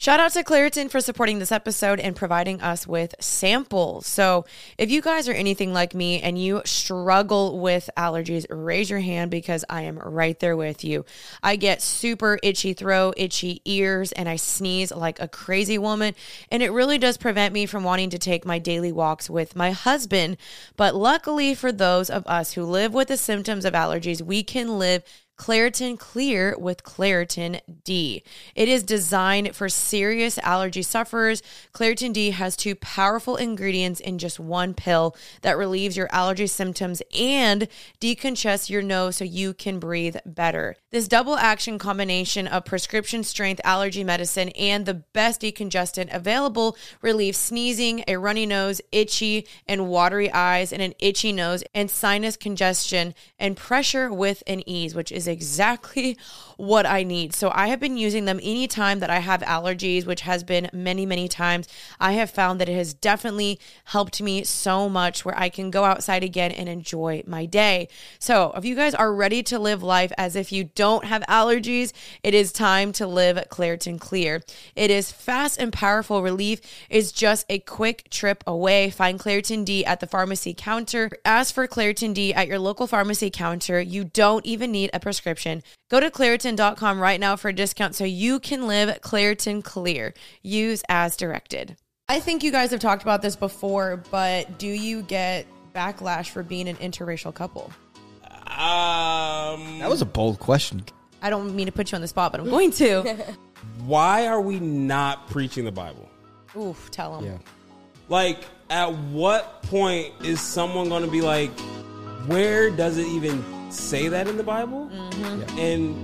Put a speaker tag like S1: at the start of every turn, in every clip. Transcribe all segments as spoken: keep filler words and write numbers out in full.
S1: Shout out to Claritin for supporting this episode and providing us with samples. So if you guys are anything like me and you struggle with allergies, raise your hand because I am right there with you. I get super itchy throat, itchy ears, and I sneeze like a crazy woman. And it really does prevent me from wanting to take my daily walks with my husband. But luckily for those of us who live with the symptoms of allergies, we can live Claritin Clear with Claritin D. It is designed for serious allergy sufferers. Claritin D has two powerful ingredients in just one pill that relieves your allergy symptoms and decongests your nose so you can breathe better. This double action combination of prescription strength allergy medicine and the best decongestant available relieves sneezing, a runny nose, itchy and watery eyes, and an itchy nose, and sinus congestion and pressure with an ease, which is exactly what I need. So I have been using them anytime that I have allergies, which has been many, many times. I have found that it has definitely helped me so much where I can go outside again and enjoy my day. So if you guys are ready to live life as if you don't have allergies, it is time to live Claritin Clear. It is fast and powerful relief. It's just a quick trip away. Find Claritin D at the pharmacy counter. Ask for Claritin D at your local pharmacy counter. You don't even need a prescription. Go to Claritin dot com right now for a discount so you can live Claritin Clear. Use as directed. I think you guys have talked about this before, but do you get backlash for being an interracial couple?
S2: Um,
S3: that was a bold question.
S1: I don't mean to put you on the spot, but I'm going to.
S2: Why are we not preaching the Bible?
S1: Oof, tell them.
S3: Yeah.
S2: Like, at what point is someone going to be like, where does it even say that in the Bible?
S1: Mm-hmm.
S2: Yeah. And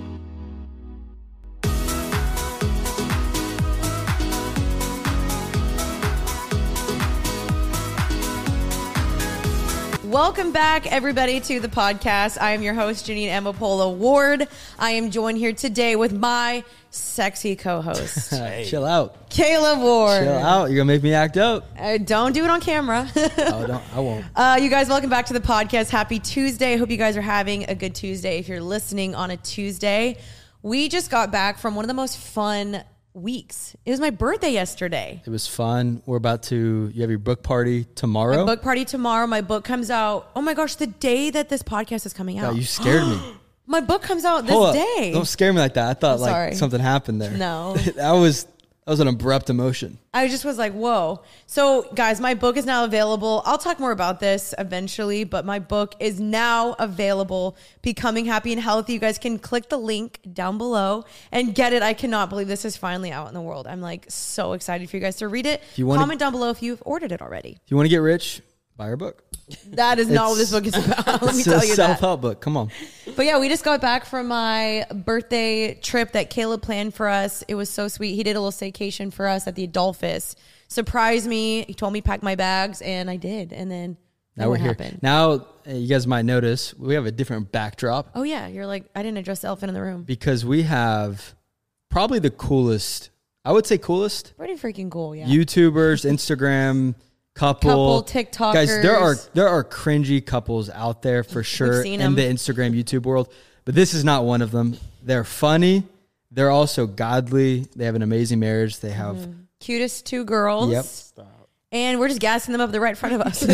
S1: welcome back, everybody, to the podcast. I am your host, Janine Amapola Ward. I am joined here today with my sexy co-host,
S3: hey. Chill out,
S1: Kayla Ward.
S3: Chill out. You're gonna make me act up.
S1: Uh, don't do it on camera.
S3: oh, don't. I won't.
S1: Uh, you guys, welcome back to the podcast. Happy Tuesday. I hope you guys are having a good Tuesday. If you're listening on a Tuesday, we just got back from one of the most fun weeks. It was my birthday yesterday.
S3: It was fun. We're about to, you have your book party tomorrow?
S1: My book party tomorrow. My book comes out, oh my gosh, the day that this podcast is coming out.
S3: God, you scared me.
S1: My book comes out this
S3: Hold
S1: day.
S3: Up. Don't scare me like that. I thought
S1: I'm
S3: like
S1: sorry.
S3: something happened there.
S1: No.
S3: that was that was an abrupt emotion.
S1: I just was like, whoa. So guys, my book is now available. I'll talk more about this eventually, but my book is now available, Becoming Happy and Healthy. You guys can click the link down below and get it. I cannot believe this is finally out in the world. I'm like so excited for you guys to read it.
S3: If you wanna,
S1: Comment down below if you've ordered it already.
S3: If you want to get rich, buy our book.
S1: That is not what this book is about. Let me
S3: it's
S1: tell
S3: a
S1: you
S3: self-help
S1: that.
S3: book. Come on.
S1: But yeah, we just got back from my birthday trip that Caleb planned for us. It was so sweet. He did a little staycation for us at the Adolphus. Surprised me. He told me to pack my bags, and I did. And then
S3: now we're here.
S1: Happened.
S3: Now, uh, you guys might notice we have a different backdrop.
S1: Oh yeah, you're like, I didn't address the elephant in the room.
S3: Because we have probably the coolest, I would say coolest.
S1: Pretty freaking cool, yeah.
S3: YouTubers, Instagram couple,
S1: couple TikTokers.
S3: Guys, there are there are cringy couples out there for sure
S1: seen
S3: in
S1: them.
S3: the Instagram, YouTube world, but this is not one of them. They're funny. They're also godly. They have an amazing marriage. They have
S1: mm. cutest two girls.
S3: Yep.
S1: Stop. And we're just gassing them up. They're right in front of us.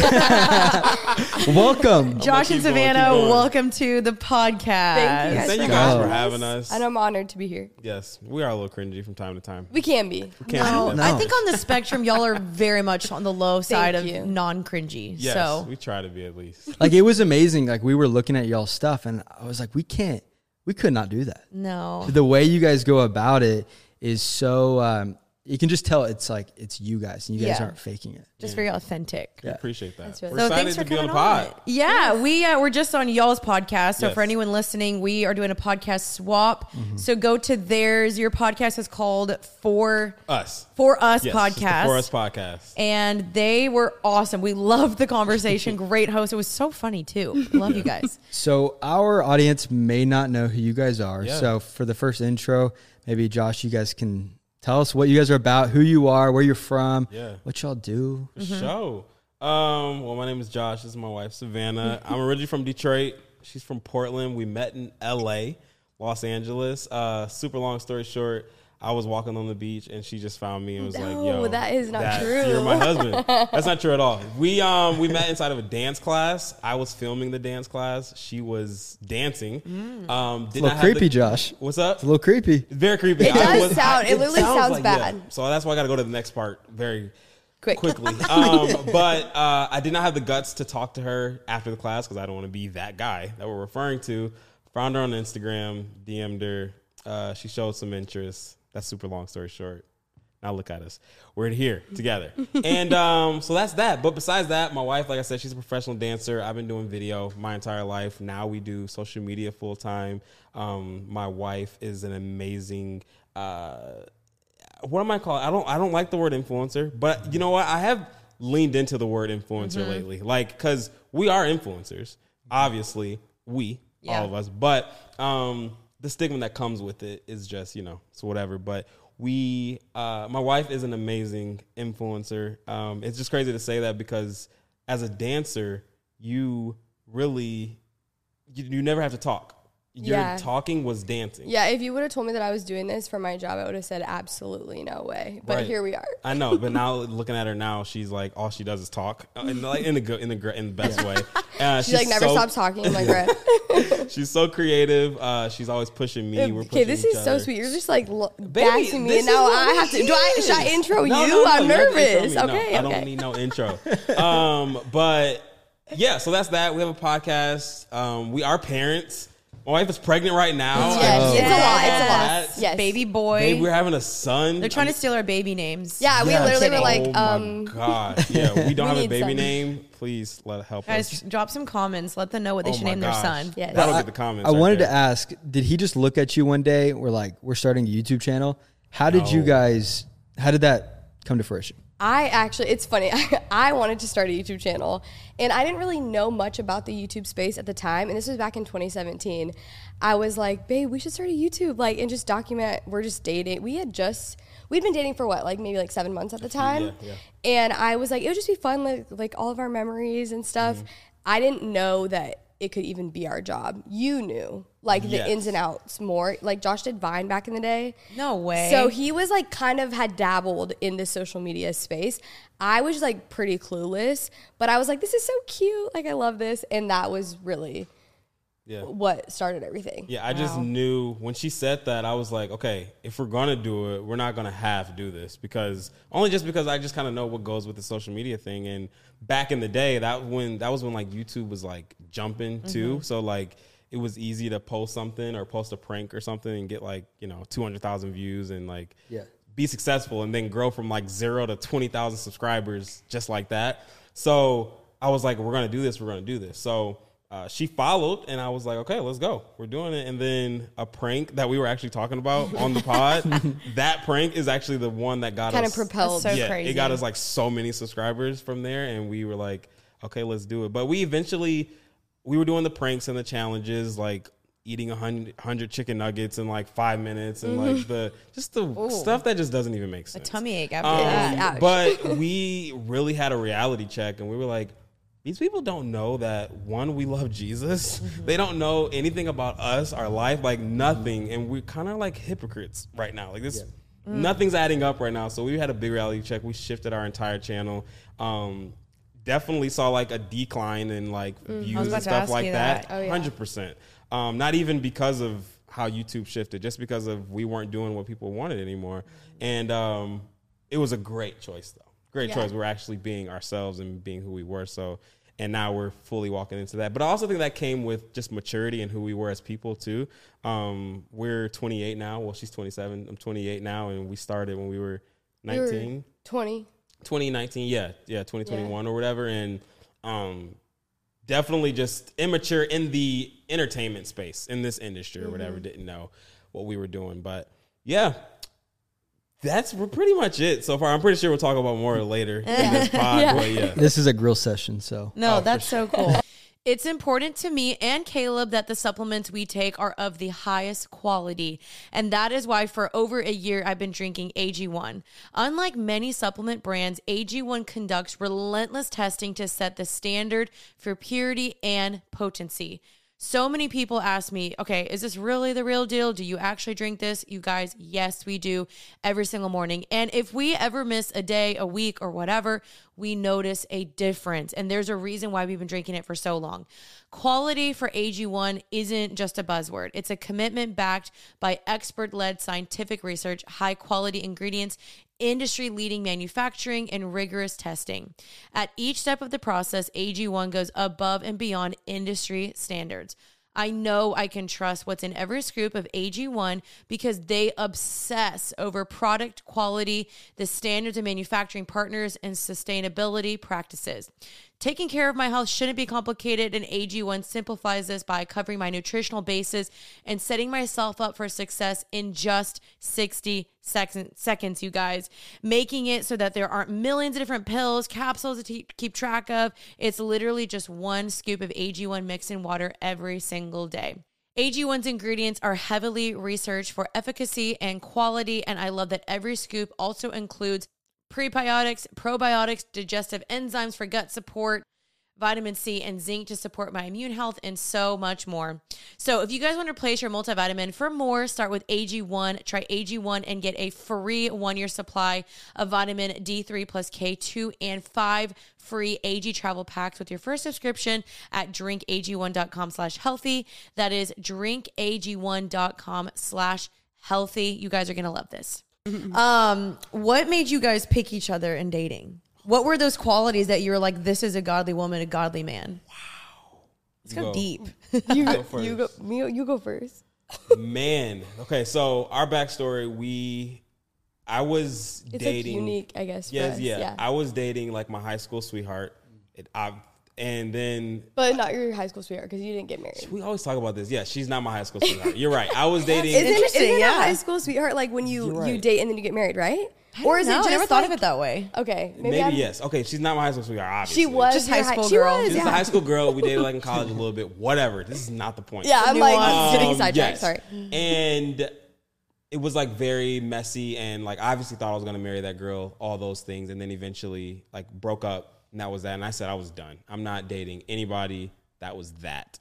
S3: Welcome.
S1: Josh and Savannah, going, welcome to the podcast.
S4: Thank you guys,
S2: Thank
S4: for,
S2: you guys
S4: having
S2: for having us.
S4: And I'm honored to be here.
S2: Yes, we are a little cringy from time to time.
S4: We can be.
S2: We can
S1: no,
S2: be
S1: no. I think on the spectrum, y'all are very much on the low side
S4: Thank
S1: of
S4: you.
S1: non-cringy.
S2: Yes,
S1: so.
S2: we try to be at least.
S3: Like, it was amazing. Like, we were looking at y'all's stuff, and I was like, we can't, we could not do that.
S1: No.
S3: The way you guys go about it is so... Um, you can just tell it's like it's you guys, and you guys
S1: yeah.
S3: aren't faking it.
S1: Just
S2: yeah.
S1: very authentic.
S2: Yeah. I appreciate that.
S4: Really
S2: we're
S1: so
S2: excited
S1: thanks for
S2: to be on
S1: coming
S2: the pod.
S1: On. Yeah, yes. we uh, we're just on y'all's podcast. So
S2: yes.
S1: for anyone listening, we are doing a podcast swap.
S2: Mm-hmm.
S1: So go to theirs. Your podcast is called For
S2: Us.
S1: For Us
S2: yes,
S1: podcast.
S2: For Us podcast.
S1: And they were awesome. We loved the conversation. Great host. It was so funny too. Love you guys.
S3: So our audience may not know who you guys are.
S2: Yeah.
S3: So for the first intro, maybe Josh, you guys can tell us what you guys are about, who you are, where you're from,
S2: yeah.
S3: what y'all do.
S2: For mm-hmm. sure. Um, well, my name is Josh. This is my wife, Savannah. I'm originally from Detroit. She's from Portland. We met in L A, Los Angeles. Uh, super long story short, I was walking on the beach and she just found me and was
S4: No,
S2: like, yo,
S4: that is not
S2: that-
S4: true.
S2: You're my husband. That's not true at all. We um we met inside of a dance class. I was filming the dance class. She was dancing.
S1: Mm.
S2: Um, did
S3: It's a
S2: not
S3: little
S2: have
S3: creepy,
S2: the-
S3: Josh.
S2: What's up?
S3: It's a little creepy.
S2: Very creepy.
S4: It
S2: I
S4: does
S2: was-
S4: sound-
S2: I-
S4: it literally sounds
S2: yeah.
S4: bad.
S2: So that's why I got to go to the next part very
S4: Quick.
S2: quickly. Um, but uh, I did not have the guts to talk to her after the class because I don't want to be that guy that we're referring to. Found her on Instagram, D M'd her. Uh, she showed some interest. That's super long story short. Now look at us. We're here together. And um, so that's that. But besides that, my wife, like I said, she's a professional dancer. I've been doing video my entire life. Now we do social media full time. Um, my wife is an amazing uh, what am I calling? I don't I don't like the word influencer, but you know what? I have leaned into the word influencer
S1: Mm-hmm.
S2: lately. Like, because we are influencers. Obviously, we,
S1: Yeah.
S2: all of us. But um, the stigma that comes with it is just, you know, it's whatever. But we, uh, my wife is an amazing influencer. Um, it's just crazy to say that because as a dancer, you really, you, you never have to talk. Your
S4: Yeah.
S2: talking was dancing.
S4: Yeah, if you would have told me that I was doing this for my job, I would have said absolutely no way. But
S2: Right.
S4: here we are.
S2: I know, but now looking at her now, she's like all she does is talk, uh, in like in the good, in the gr- in the best way. Uh,
S4: She like never
S2: so,
S4: stops talking. I'm like, right.
S2: She's so creative. Uh, she's always pushing me. We're
S4: Okay,
S2: pushing
S4: this
S2: each
S4: is so
S2: other.
S4: sweet. You're just like lo-
S2: Baby,
S4: gassing me,
S2: this
S4: and now
S2: is what
S4: I
S2: we
S4: have to. Do I?
S2: is.
S4: Should I intro
S2: No,
S4: you?
S2: no, no,
S4: I'm
S2: you have to intro
S4: nervous.
S2: me. No,
S4: Okay,
S2: I don't
S4: okay.
S2: need no intro. um, but yeah, so that's that. We have a podcast. Um, we are parents. My wife is pregnant right now.
S4: Yes,
S3: Oh.
S4: it's a lot. It's a
S2: Yes.
S4: lot. Yes.
S1: Baby boy.
S2: Babe, we're having a son.
S1: They're trying
S2: I'm-
S1: to steal our baby names.
S4: Yeah, we
S3: Yeah.
S4: literally were
S1: Kidding.
S4: like,
S2: oh
S4: um,
S2: my god, yeah, we don't
S4: we
S2: have a
S4: need
S2: baby
S4: some.
S2: name. Please let help
S1: Guys,
S2: us.
S1: drop some comments. Let them know what they
S2: Oh
S1: should
S2: my
S1: name
S2: gosh.
S1: their son.
S4: Yes.
S2: That'll
S3: I-
S2: get the comments.
S3: I
S2: right
S3: wanted
S2: there.
S3: to ask, did he just look at you one day? We're like, we're starting a YouTube channel. How did you
S2: No.
S3: guys, how did that come to fruition?
S4: I actually, it's funny. I wanted to start a YouTube channel, and I didn't really know much about the YouTube space at the time. And this was back in twenty seventeen. I was like, babe, we should start a YouTube, like, and just document. We're just dating. We had just, we'd been dating for what, like maybe like seven months at the time.
S2: Yeah, yeah.
S4: And I was like, it would just be fun, like, like all of our memories and stuff.
S2: Mm-hmm.
S4: I didn't know that it could even be our job. You knew, like, the
S2: Yes.
S4: ins and outs more. Like, Josh did Vine back in the day.
S1: No way.
S4: So he was like kind of had dabbled in the social media space. I was like pretty clueless, but I was like, this is so cute. Like, I love this. And that was really
S2: Yeah.
S4: what started everything.
S2: Yeah, I just
S1: Wow.
S2: knew when she said that, I was like, okay, if we're gonna do it, we're not gonna have to do this because only just because I just kind of know what goes with the social media thing. And back in the day, that when that was when like YouTube was like jumping too, so like it was easy to post something or post a prank or something and get like you know two hundred thousand views and like
S3: Yeah.
S2: be successful and then grow from like zero to twenty thousand subscribers just like that. So I was like, we're gonna do this, we're gonna do this. So. Uh, she followed, and I was like, okay, let's go. We're doing it. And then a prank that we were actually talking about on the pod, that prank is actually the one that got
S4: Kind
S2: us.
S4: of propelled.
S1: That's so
S2: yeah,
S1: crazy.
S2: it got us like so many subscribers from there, and we were like, okay, let's do it. But we eventually, we were doing the pranks and the challenges, like eating a hundred, hundred chicken nuggets in like five minutes, and like the just the stuff that just doesn't even make
S1: a
S2: sense.
S1: tummy ache after
S2: Um,
S1: that.
S4: Ouch.
S2: but we really had a reality check, and we were like, these people don't know that, one, we love Jesus. They don't know anything about us, our life, like nothing. And we're kind of like hypocrites right now. Like this, nothing's adding up right now. So we had a big reality check. We shifted our entire channel. Um, definitely saw like a decline in like views
S1: about
S2: and
S1: to
S2: stuff
S1: ask
S2: like
S1: you
S2: that.
S1: that.
S4: Oh, yeah.
S2: one hundred percent. Um, not even because of how YouTube shifted, just because of we weren't doing what people wanted anymore. And um, it was a great choice, though. Great
S4: Yeah.
S2: choice. We're actually being ourselves and being who we were. So, and now we're fully walking into that. But I also think that came with just maturity and who we were as people too. Um, we're twenty-eight now. Well, she's twenty-seven. I'm twenty-eight now, and we started when we were
S4: We were
S2: nineteen.
S4: twenty.
S2: twenty nineteen, yeah, yeah, twenty twenty-one or whatever, and um, definitely just immature in the entertainment space in this industry or whatever. Didn't know what we were doing, but yeah, that's pretty much it so far. I'm pretty sure we'll talk about more later in this pod,
S4: Yeah.
S2: but yeah.
S3: This is a grill session, so.
S1: No,
S2: Oh, for
S1: that's so cool. It's important to me and Caleb that the supplements we take are of the highest quality. And that is why for over a year, I've been drinking A G one. Unlike many supplement brands, A G one conducts relentless testing to set the standard for purity and potency. So many people ask me, okay, is this really the real deal? Do you actually drink this? You guys, yes, we do every single morning. And if we ever miss a day, a week, or whatever, we notice a difference. And there's a reason why we've been drinking it for so long. Quality for A G one isn't just a buzzword. It's a commitment backed by expert-led scientific research, high-quality ingredients, industry-leading manufacturing, and rigorous testing. At each step of the process, A G one goes above and beyond industry standards. I know I can trust what's in every scoop of A G one because they obsess over product quality, the standards of manufacturing partners, and sustainability practices. Taking care of my health shouldn't be complicated, and A G one simplifies this by covering my nutritional basis and setting myself up for success in just sixty seconds, you guys. Making it so that there aren't millions of different pills, capsules to te- keep track of. It's literally just one scoop of A G one mixed in water every single day. A G one's ingredients are heavily researched for efficacy and quality, and I love that every scoop also includes prebiotics, probiotics, digestive enzymes for gut support, vitamin C and zinc to support my immune health, and so much more. So if you guys want to replace your multivitamin for more, start with A G one. Try A G one and get a free one-year supply of vitamin D three plus K two and five free A G travel packs with your first subscription at drink A G one dot com slash healthy. That is drink A G one dot com slash healthy. You guys are going to love this. Um, what made you guys pick each other in dating? What were those qualities that you were like, this is a godly woman, a godly man? Wow. Let's
S2: You
S1: go,
S2: go.
S1: deep.
S4: You
S2: Go
S4: go,
S2: first.
S4: you go, me, you go first.
S2: Man. Okay, so our backstory, we, I was
S4: It's
S2: dating.
S4: like unique, I guess. For
S2: Yes,
S4: us.
S2: yeah.
S4: yeah.
S2: I was dating like my high school sweetheart. It, I, and then
S4: But not your high school sweetheart because you didn't get married.
S2: we always talk about this. Yeah, she's not my high school sweetheart. You're right. I was dating.
S4: Isn't,
S1: Interesting,
S4: isn't
S1: yeah.
S4: a high school sweetheart like when you,
S2: You're right.
S4: you date and then you get married, right?
S1: Or
S4: Or is it just
S1: I never thought
S4: like,
S1: of it that way.
S4: Okay, maybe,
S2: maybe
S4: I'm,
S2: yes. Okay, she's not my high school sweetheart. Obviously,
S4: She was
S1: Just
S4: your
S1: high school
S4: she
S1: girl.
S4: was,
S2: She was
S4: yeah.
S2: a high school girl. We dated like in college a little bit. Whatever. This is not the point.
S4: Yeah, I'm like
S1: Nuance.
S4: getting
S2: Um,
S4: sidetracked.
S2: yes.
S4: Sorry.
S2: And it was like very messy, and like I obviously thought I was gonna marry that girl, all those things, and then eventually like broke up, and that was that. And I said I was done. I'm not dating anybody. That was that.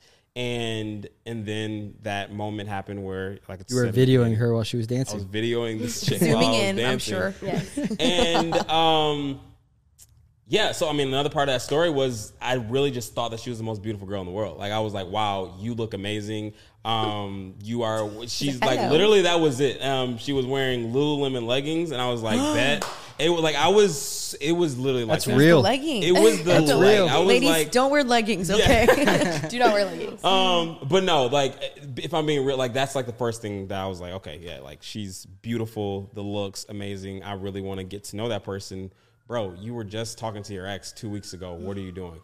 S2: And and then that moment happened where like it's
S3: You were
S2: seven-
S3: videoing her while she was
S2: I was
S3: dancing.
S2: videoing this chick
S1: Zooming
S2: while I was
S1: in, I'm
S2: dancing.
S1: sure.
S4: Yes.
S2: And um yeah, so I mean another part of that story was I really just thought that she was the most beautiful girl in the world. Like I was like, wow, you look amazing. Um you are she's like
S1: Hello.
S2: literally that was it. Um she was wearing Lululemon leggings and I was like, bet. It was like I was it was literally like
S3: That's
S2: that.
S3: real.
S1: Leggings.
S2: It was the
S3: That's
S2: leg.
S3: real.
S2: I was
S1: Ladies,
S2: like
S1: don't wear leggings, okay?
S4: Do not wear leggings.
S2: um, but no, like if I'm being real, like that's like the first thing that I was like, okay, yeah, like she's beautiful, the looks amazing. I really want to get to know that person. Bro, you were just talking to your ex two weeks ago. What are you doing?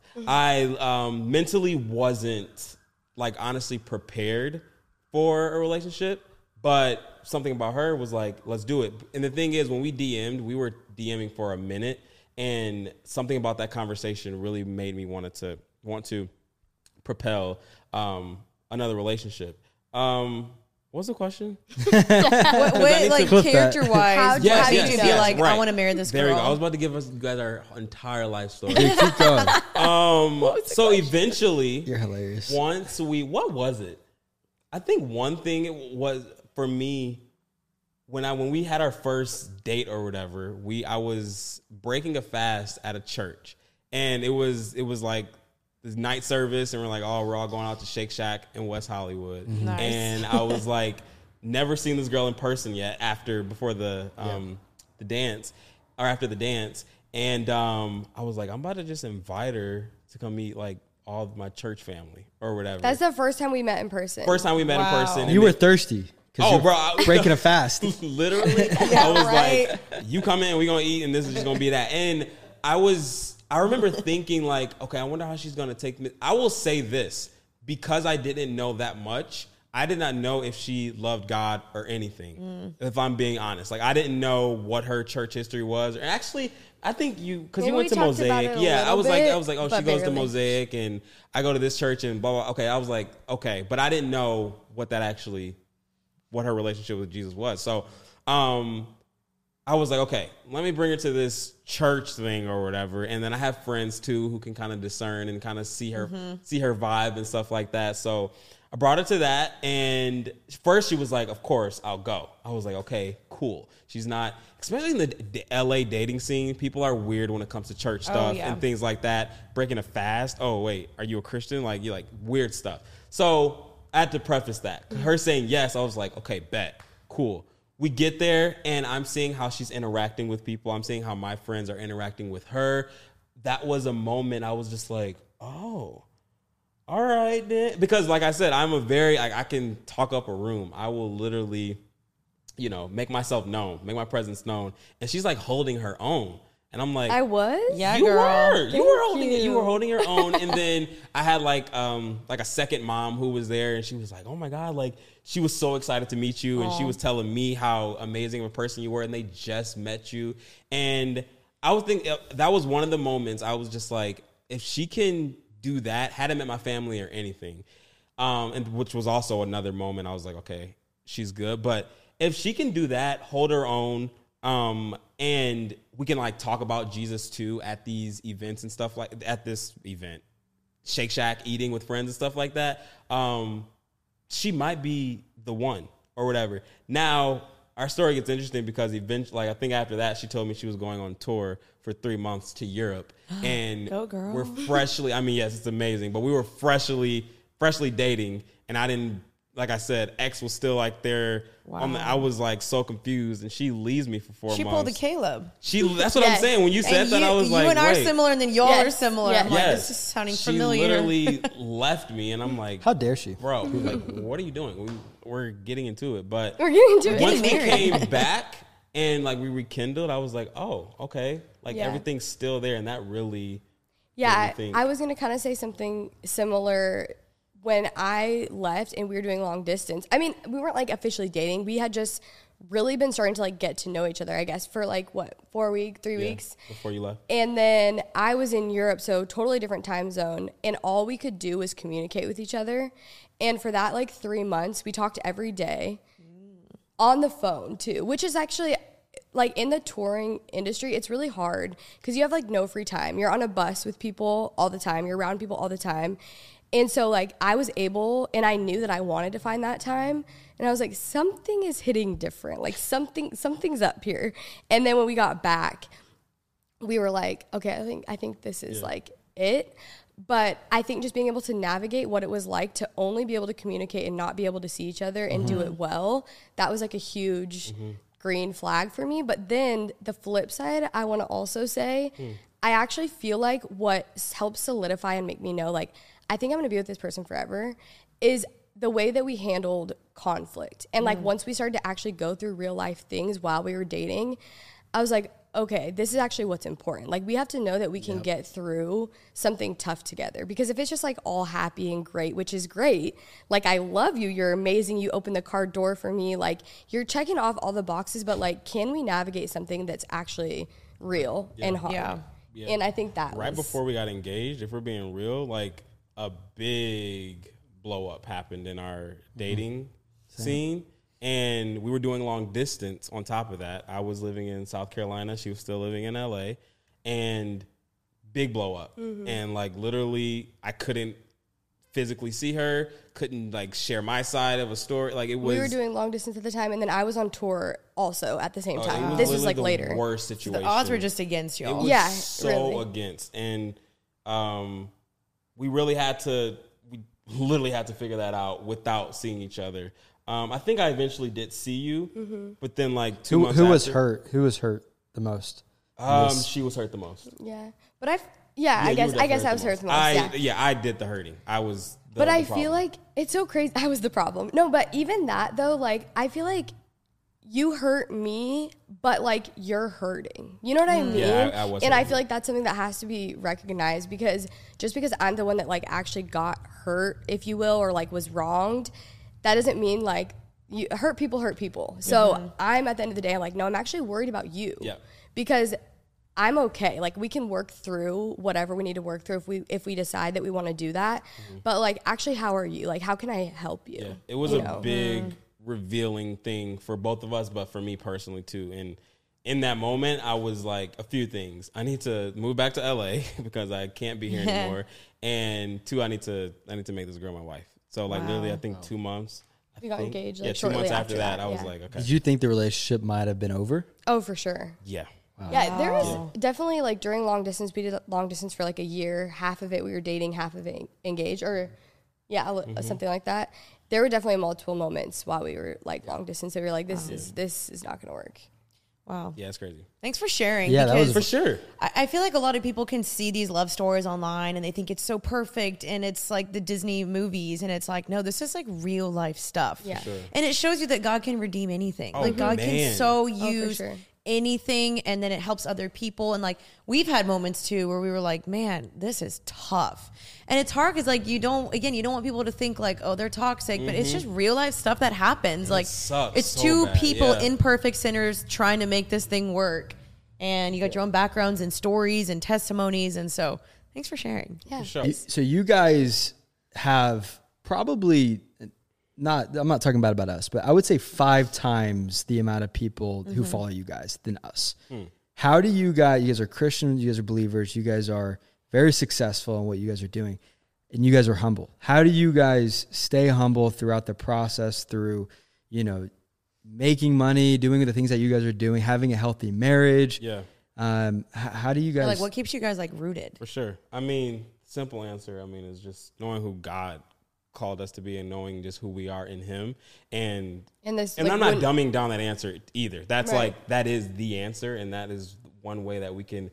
S2: I um, mentally wasn't like honestly prepared for a relationship, but something about her was like, let's do it. And the thing is, when we D M'd, we were DMing for a minute, and something about that conversation really made me wanted to want to propel um, another relationship. Um, what's the question?
S1: what, what, like
S3: Clip that.
S1: character wise,
S4: How-
S1: how,
S2: Yes,
S1: did
S2: yes,
S1: you
S2: yes,
S1: be like, I
S2: right.
S1: want to marry this
S2: There
S1: girl?
S2: we go. I was about to give us you guys our entire life story.
S3: Dude, keep going.
S2: um, so eventually,
S3: You're hilarious.
S2: once we, what was it? I think one thing it was for me when I when we had our first date or whatever. We I was breaking a fast at a church, and it was it was like this night service, and we're like, oh, we're all going out to Shake Shack in West Hollywood,
S1: Nice.
S2: and I was like, never seen this girl in person yet. After before the um the dance or after the dance, and um I was like, I'm about to just invite her to come meet like all of my church family or whatever.
S4: That's the first time we met in person.
S2: First time we met
S1: Wow.
S2: in person.
S3: You
S2: and
S3: were
S2: then-
S3: thirsty. 'cause
S2: Oh,
S3: you're
S2: bro, I-
S3: breaking a fast.
S2: literally. I was
S1: right.
S2: like, you come in, we're going to eat, and this is just going to be that. And I was, I remember thinking like, okay, I wonder how she's going to take me. I will say this, because I didn't know that much, I did not know if she loved God or anything, if I'm being honest. Like, I didn't know what her church history was. Or actually, I think you, because you
S4: Maybe
S2: went
S4: we
S2: to
S4: talked about
S2: Mosaic.
S4: it a
S2: Yeah, I
S4: little
S2: was like,
S4: bit,
S2: I was like, oh, she
S4: but
S2: goes to
S4: barely.
S2: Mosaic, and I go to this church, and blah, blah. Okay, I was like, okay. But I didn't know what that actually, what her relationship with Jesus was. So, um, I was like, okay, let me bring her to this church thing or whatever. And then I have friends too who can kind of discern and kind of see her, mm-hmm. see her vibe and stuff like that. So I brought her to that. And first she was like, of course, I'll go. I was like, okay, cool. She's not, especially in the, the L A dating scene, people are weird when it comes to church stuff oh, yeah. and things like that. Breaking a fast. Oh, wait, are you a Christian? Like, you like weird stuff. So I had to preface that. Her saying yes, I was like, okay, bet, cool. We get there, and I'm seeing how she's interacting with people. I'm seeing how my friends are interacting with her. That was a moment I was just like, oh, all right, then. Because like I said, I'm a very, I, I can talk up a room. I will literally, you know, make myself known, make my presence known. And she's like holding her own. And I'm like,
S4: I was?
S1: Yeah,
S2: you
S1: girl.
S2: were.
S4: Thank
S2: you were holding
S4: you.
S2: it. You were holding your own. And then I had like um like a second mom who was there, and she was like, oh my God, like she was so excited to meet you. And
S1: Aww.
S2: She was telling me how amazing of a person you were, and they just met you. And I was thinking that was one of the moments I was just like, if she can do that, hadn't met my family or anything. Um, and which was also another moment I was like, okay, she's good. But if she can do that, hold her own, um, and we can like talk about Jesus too at these events and stuff like at this event, Shake Shack, eating with friends and stuff like that. Um, she might be the one or whatever. Now our story gets interesting because eventually, like I think after that, she told me she was going on tour for three months to Europe, and
S1: Go, girl.
S2: we're freshly. I mean, yes, it's amazing, but we were freshly, freshly dating, and I didn't. Like I said, X was still like there.
S1: Wow.
S2: On the, I was like so confused, and she leaves me for four
S1: She
S2: months.
S1: pulled a Caleb.
S2: She. That's what
S4: Yes.
S2: I'm saying. When you said
S1: And
S2: that,
S1: you,
S2: I was
S1: you
S2: like,
S1: and I are
S2: wait.
S1: similar, and then y'all
S4: Yes.
S1: are similar.
S4: Yes.
S1: I'm like,
S2: Yes.
S1: this is sounding
S2: she
S1: familiar.
S2: literally left me, and I'm like,
S3: How dare she?
S2: bro, like, what are you doing? We, we're getting into it, but
S4: We're getting into it.
S2: once we
S1: married.
S2: came back and like we rekindled, I was like, oh, okay, like
S4: Yeah.
S2: everything's still there, and that really,
S4: Yeah,
S2: made me think.
S4: I was going to kind of say something similar when I left and we were doing long distance. I mean, we weren't like officially dating. We had just really been starting to like get to know each other, I guess, for like what, four weeks, three
S2: yeah,
S4: weeks.
S2: before you left.
S4: And then I was in Europe, so totally different time zone. And all we could do was communicate with each other. And for that like three months, we talked every day on the phone too, which is actually like in the touring industry, it's really hard because you have like no free time. You're on a bus with people all the time. You're around people all the time. And so like I was able, and I knew that I wanted to find that time. And I was like, something is hitting different. Like something, something's up here. And then when we got back, we were like, okay, I think, I think this is
S2: Yeah.
S4: like it. But I think just being able to navigate what it was like to only be able to communicate and not be able to see each other and
S2: Mm-hmm.
S4: do it well, that was like a huge mm-hmm. green flag for me. But then the flip side, I want to also say, mm. I actually feel like what helps solidify and make me know, like, I think I'm going to be with this person forever is the way that we handled conflict. And like, mm. once we started to actually go through real life things while we were dating, I was like, okay, this is actually what's important. Like, we have to know that we can yep. get through something tough together. Because if it's just like all happy and great, which is great, like, I love you, you're amazing, you open the car door for me, like, you're checking off all the boxes, but like, can we navigate something that's actually real yeah. and hard?
S1: Yeah.
S2: Yeah.
S4: And I think that
S2: right
S4: was,
S2: before we got engaged, if we're being real, like a big blow up happened in our dating mm-hmm. scene. And we were doing long distance on top of that. I was living in South Carolina. She was still living in L A. And big blow up. Mm-hmm. And like literally I couldn't physically see her, couldn't like share my side of a story. Like it was.
S4: We were doing long distance at the time, and then I was on tour also at the same
S2: oh,
S4: time.
S2: Was
S4: this was like
S2: the
S4: later.
S2: Worst situation.
S1: The odds were just against
S2: It
S1: y'all.
S2: was
S4: yeah,
S2: so
S4: really.
S2: against. And um, we really had to, we literally had to figure that out without seeing each other. Um, I think I eventually did see you, mm-hmm. but then like two
S3: who,
S2: months
S3: Who
S2: after,
S3: was hurt? Who was hurt the most?
S2: Um,
S3: This-
S2: she was hurt the most.
S4: Yeah, but I, yeah,
S2: Yeah,
S4: I
S2: you
S4: guess
S2: were
S4: I guess
S2: definitely
S4: I was hurt the most.
S2: I,
S4: yeah.
S2: yeah, I did the hurting. I was the,
S4: But
S2: the
S4: I
S2: problem.
S4: feel like it's so crazy. I was the problem. No, but even that though, like I feel like you hurt me, but like you're hurting. You know what I mean?
S2: Yeah, I- I was
S4: and I
S2: hurting.
S4: feel like that's something that has to be recognized because just because I'm the one that like actually got hurt, if you will, or like was wronged, that doesn't mean like you hurt people hurt people. So mm-hmm. I'm at the end of the day, I'm like, no, I'm actually worried about you.
S2: Yeah.
S4: Because I'm okay. Like we can work through whatever we need to work through if we if we decide that we want to do that. Mm-hmm. But like actually how are you? Like how can I help you?
S2: Yeah, it was
S4: you
S2: a
S4: know?
S2: big mm. revealing thing for both of us, but for me personally too. And in that moment, I was like, a few things. I need to move back to L A because I can't be here anymore. And two, I need to I need to make this girl my wife. So like wow. literally, I think wow. two months. I
S4: we got
S2: think,
S4: engaged. Like,
S2: yeah, two months after, after that, that, I was
S4: yeah.
S2: like, okay.
S3: Did you think the relationship might have been over?
S4: Oh, for sure.
S2: Yeah.
S3: Wow.
S4: Yeah, there was yeah. definitely like during long distance, we did long distance for like a year. Half of it we were dating, half of it engaged, or yeah, mm-hmm. something like that. There were definitely multiple moments while we were like long distance that we were like, this wow. is this is not going to work.
S1: Wow.
S2: Yeah, it's crazy.
S1: Thanks for sharing.
S3: Yeah, that was
S2: for sure.
S1: I, I feel like a lot of people can see these love stories online and they think it's so perfect and it's like the Disney movies, and it's like, no, this is like real life stuff.
S4: Yeah.
S2: Sure.
S1: And it shows you that God can redeem anything.
S2: Oh,
S1: like God
S2: man.
S1: can so
S4: oh,
S1: use
S4: sure.
S1: anything, and then it helps other people. And like we've had moments too where we were like, man, this is tough. And it's hard because like you don't, again, you don't want people to think like, oh, they're toxic, mm-hmm. but it's just real life stuff that happens. And like
S2: it
S1: it's
S2: so
S1: two
S2: bad.
S1: people,
S2: yeah.
S1: imperfect sinners, trying to make this thing work. And you got your own backgrounds and stories and testimonies. And so thanks for sharing.
S4: Yeah.
S2: For sure.
S3: So you guys have probably not, I'm not talking about about us, but I would say five times the amount of people mm-hmm. who follow you guys than us. Hmm. How do you guys, you guys are Christians, you guys are believers, you guys are very successful in what you guys are doing, and you guys are humble. How do you guys stay humble throughout the process through, you know, making money, doing the things that you guys are doing, having a healthy marriage?
S2: Yeah.
S3: Um, h- how do you guys,
S1: like what keeps you guys like rooted?
S2: For sure. I mean, simple answer, I mean, is just knowing who God called us to be and knowing just who we are in him. And
S4: and, this,
S2: and
S4: like,
S2: I'm not
S4: when,
S2: dumbing down that answer either. That's
S4: right.
S2: like, that is the answer. And that is one way that we can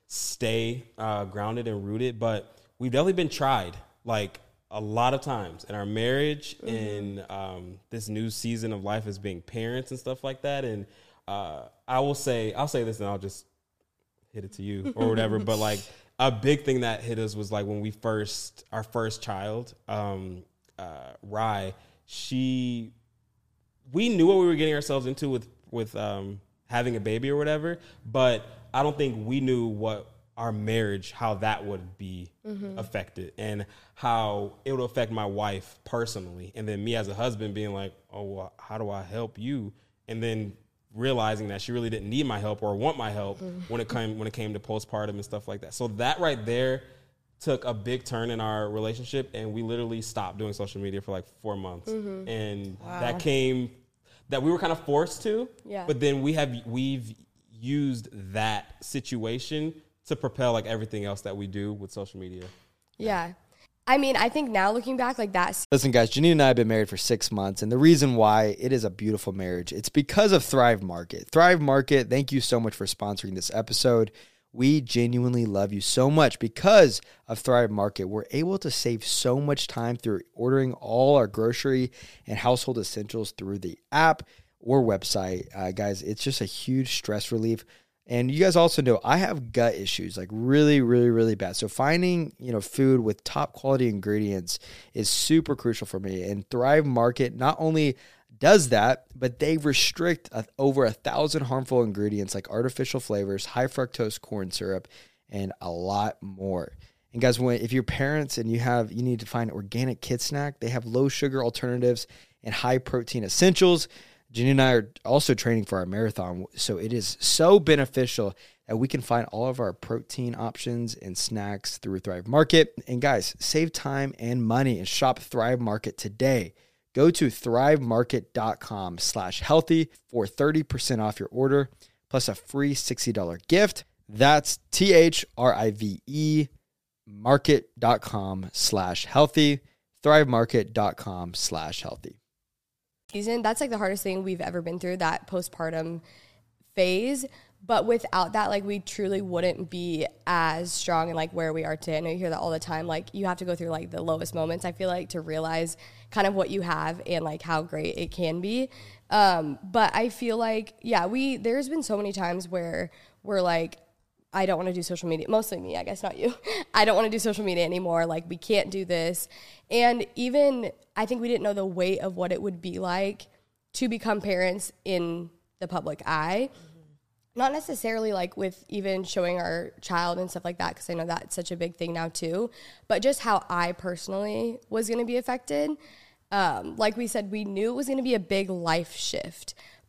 S2: stay uh, grounded and rooted. But we've definitely been tried like a lot of times in our marriage, mm-hmm. in um, this new season of life as being parents and stuff like that. And uh, I will say, I'll say this and I'll just hit it to you or whatever. But like a big thing that hit us was like when we first, our first child, um, uh, Rye, she, we knew what we were getting ourselves into with, with um, having a baby or whatever, but I don't think we knew what our marriage, how that would be mm-hmm. affected and how it would affect my wife personally. And then me as a husband being like, oh, well, how do I help you? And then realizing that she really didn't need my help or want my help mm-hmm. when it came, when it came to postpartum and stuff like that. So that right there took a big turn in our relationship, and we literally stopped doing social media for like four months. Mm-hmm. And wow. that came, that we were kind of forced to,
S4: yeah.
S2: but then we have, we've used that situation to propel like everything else that we do with social media.
S4: Yeah. I mean, I think now looking back like that.
S3: Listen, guys, Janine and I have been married for six months. And the reason why it is a beautiful marriage, it's because of Thrive Market. Thrive Market, thank you so much for sponsoring this episode. We genuinely love you so much. Because of Thrive Market, we're able to save so much time through ordering all our grocery and household essentials through the app or website. Uh, guys, it's just a huge stress relief. And you guys also know I have gut issues, like really, really, really bad. So finding, you know, food with top quality ingredients is super crucial for me. And Thrive Market not only does that, but they restrict a, over a thousand harmful ingredients like artificial flavors, high fructose corn syrup, and a lot more. And guys, when if you're parents and you have you need to find organic kid snack, they have low sugar alternatives and high protein essentials. Janine and I are also training for our marathon, so it is so beneficial that we can find all of our protein options and snacks through Thrive Market. And guys, save time and money and shop Thrive Market today. Go to thrivemarket.com slash healthy for thirty percent off your order, plus a free sixty dollars gift. That's T-H-R-I-V-E market.com slash healthy, thrivemarket.com slash healthy.
S4: Season, that's like the hardest thing we've ever been through, that postpartum phase. But without that, like, we truly wouldn't be as strong and like where we are today. I know you hear that all the time. Like, you have to go through like the lowest moments, I feel like, to realize kind of what you have and like how great it can be. Um, but I feel like, yeah, we, there's been so many times where we're like, I don't want to do social media. Mostly me, I guess, not you. I don't want to do social media anymore. Like, we can't do this. And even I think we didn't know the weight of what it would be like to become parents in the public eye. Mm-hmm. Not necessarily like with even showing our child and stuff like that, because I know that's such a big thing now too, but just how I personally was going to be affected. Um, like we said, we knew it was going to be a big life shift,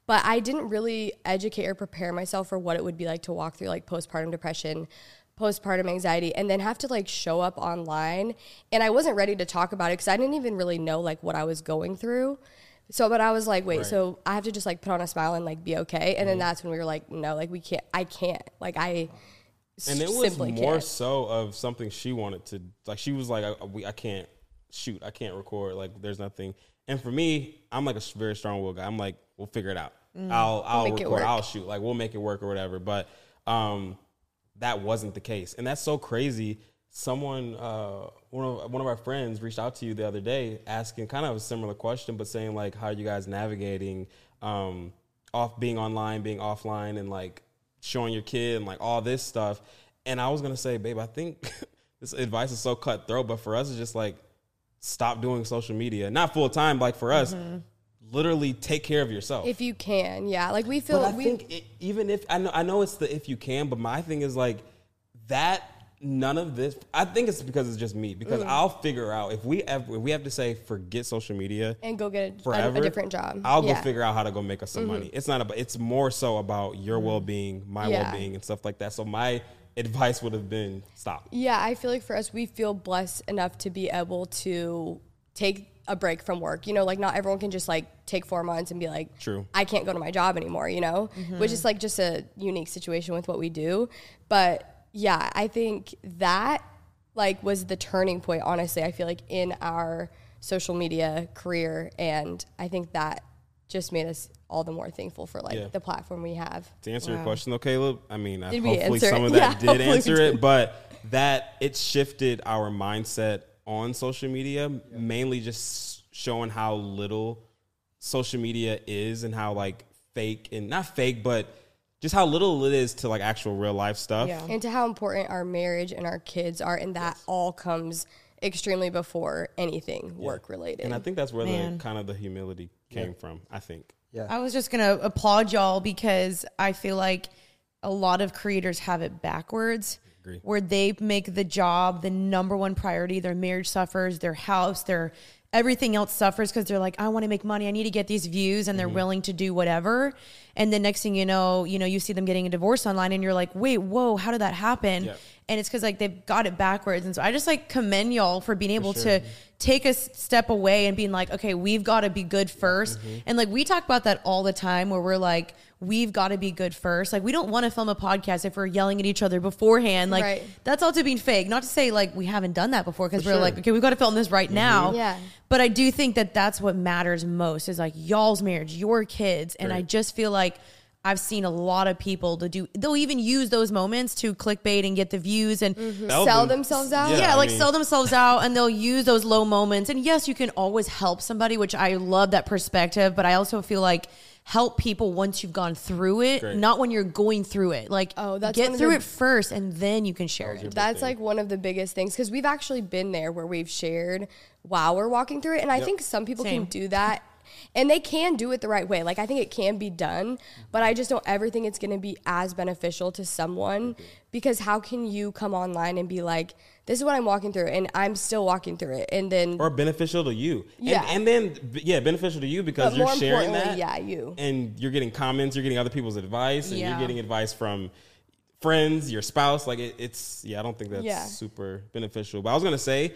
S4: But I didn't really educate or prepare myself for what it would be like to walk through like postpartum depression, postpartum anxiety, and then have to like show up online. And I wasn't ready to talk about it because I didn't even really know like what I was going through. So, but I was like, wait, right. so I have to just like put on a smile and like be okay. And mm-hmm. then that's when we were like, no, like we can't, I can't, like I
S2: And it was
S4: simply
S2: more
S4: can't.
S2: so of something she wanted to, like she was like, I, we, I can't shoot, I can't record, like there's nothing. And for me, I'm like a very strong-willed guy. I'm like, we'll figure it out. Mm. I'll I'll we'll record, I'll shoot, like we'll make it work or whatever. But um, that wasn't the case, and that's so crazy. Someone, uh, one of one of our friends, reached out to you the other day, asking kind of a similar question, but saying like, how are you guys navigating um, off being online, being offline, and like showing your kid and like all this stuff. And I was gonna say, babe, I think this advice is so cutthroat, but for us, it's just like stop doing social media, not full time. Like for us, mm-hmm. literally take care of yourself
S4: if you can. Yeah, like we feel.
S2: But I
S4: we,
S2: think it, even if I know, I know it's the if you can, but my thing is like that. None of this. I think it's because it's just me. Because mm. I'll figure out if we ever, if we have to say forget social media
S4: and go get a,
S2: forever,
S4: a, a different job.
S2: I'll
S4: yeah.
S2: go figure out how to go make us some mm-hmm. money. It's not about. It's more so about your well being, my yeah. well being, and stuff like that. So my advice would have been stop.
S4: Yeah, I feel like for us, we feel blessed enough to be able to take a break from work. You know, like not everyone can just like take four months and be like,
S2: true,
S4: I can't go to my job anymore. You know, mm-hmm. which is like just a unique situation with what we do, but. Yeah, I think that like was the turning point, honestly, I feel like in our social media career. And I think that just made us all the more thankful for like yeah. the platform we have.
S2: To answer wow. your question though, Caleb, I mean,
S4: did
S2: hopefully some of that yeah, did answer it, but that it shifted our mindset on social media, yeah. mainly just showing how little social media is and how like fake and not fake, but just how little it is to like actual real life stuff.
S4: Yeah. And to how important our marriage and our kids are. And that yes. all comes extremely before anything yeah. work related.
S2: And I think that's where Man. the kind of the humility came yeah. from, I think.
S1: Yeah. I was just going to applaud y'all because I feel like a lot of creators have it backwards. Agree. Where they make the job the number one priority. Their marriage suffers, their house, their everything else suffers because they're like, I want to make money. I need to get these views, and they're mm-hmm. willing to do whatever. And the next thing you know, you know, you see them getting a divorce online, and you're like, wait, whoa, how did that happen? Yep. And it's because like they've got it backwards. And so I just like commend y'all for being able for sure. to take a step away and being like, okay, we've got to be good first. Mm-hmm. And like we talk about that all the time, where we're like, we've got to be good first. Like we don't want to film a podcast if we're yelling at each other beforehand. Like right. that's all to being fake. Not to say like we haven't done that before, because we're sure. like, okay, we've got to film this right mm-hmm. now.
S4: Yeah.
S1: But I do think that that's what matters most is like y'all's marriage, your kids. And right. I just feel like I've seen a lot of people to do, they'll even use those moments to clickbait and get the views and
S4: mm-hmm. sell themselves out.
S1: Yeah, yeah like mean. sell themselves out, and they'll use those low moments. And yes, you can always help somebody, which I love that perspective. But I also feel like help people once you've gone through it, Great. not when you're going through it. Like oh, that's get through the, it first, and then you can share it.
S4: That's like one of the biggest things, because we've actually been there where we've shared while we're walking through it. And I yep. think some people Same. can do that. And they can do it the right way. Like, I think it can be done, but I just don't ever think it's going to be as beneficial to someone, because how can you come online and be like, this is what I'm walking through, and I'm still walking through it, and then...
S2: Or beneficial to you.
S4: Yeah.
S2: And, and then, yeah, beneficial to you because but you're sharing that.
S4: Yeah, you.
S2: And you're getting comments, you're getting other people's advice, and yeah. you're getting advice from friends, your spouse. Like, it, it's... Yeah, I don't think that's yeah. super beneficial. But I was going to say,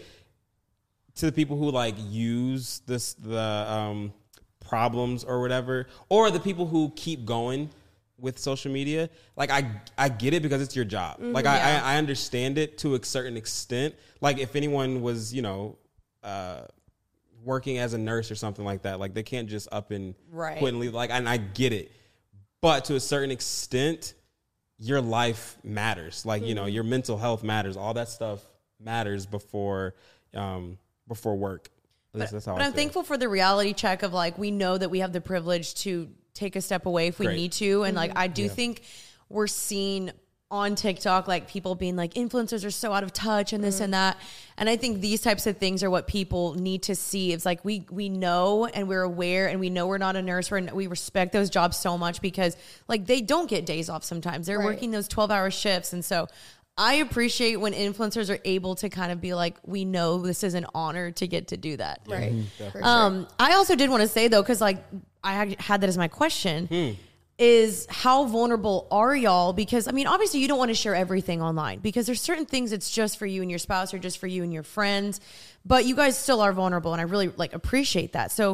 S2: to the people who, like, use this, the... um problems or whatever, or the people who keep going with social media, like I I get it because it's your job. Mm-hmm, like I, yeah. I I understand it to a certain extent. Like if anyone was, you know, uh, working as a nurse or something like that, like they can't just up and
S1: right.
S2: quit and leave. Like, and I get it, but to a certain extent, your life matters. Like mm-hmm. you know, your mental health matters. All that stuff matters before um, before work.
S1: But, but I'm thankful for the reality check of like, we know that we have the privilege to take a step away if we Great. need to. And mm-hmm. like, I do yeah. think we're seeing on TikTok, like people being like, influencers are so out of touch and this mm-hmm. and that. And I think these types of things are what people need to see. It's like, we, we know, and we're aware, and we know we're not a nurse. We're, we respect those jobs so much because like they don't get days off sometimes. They're right. working those twelve hour shifts. And so I appreciate when influencers are able to kind of be like, we know this is an honor to get to do that.
S4: Right.
S2: Mm-hmm.
S1: Um, I also did want to say though, cause like I had had that as my question. Hmm. Is how vulnerable are y'all? Because, I mean, obviously you don't want to share everything online because there's certain things it's just for you and your spouse or just for you and your friends, but you guys still are vulnerable, and I really like appreciate that. So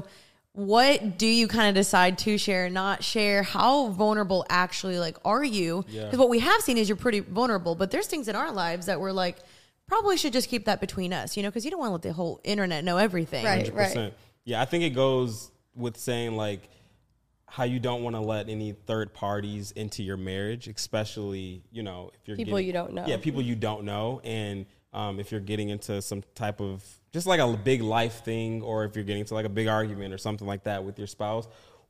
S1: what do you kind of decide to share, not share? How vulnerable actually like are you? Because yeah. what we have seen is you're pretty vulnerable, but there's things in our lives that we're like, probably should just keep that between us, you know, because you don't want to let the whole internet know everything.
S4: Right,
S2: one hundred percent.
S4: right.
S2: Yeah, I think it goes with saying like, how you don't want to let any third parties into your marriage, especially, you know, if you're
S4: people
S2: getting,
S4: you don't know.
S2: Yeah, people you don't know. And um, if you're getting into some type of, just like a big life thing, or if you're getting into like a big argument or something like that with your spouse,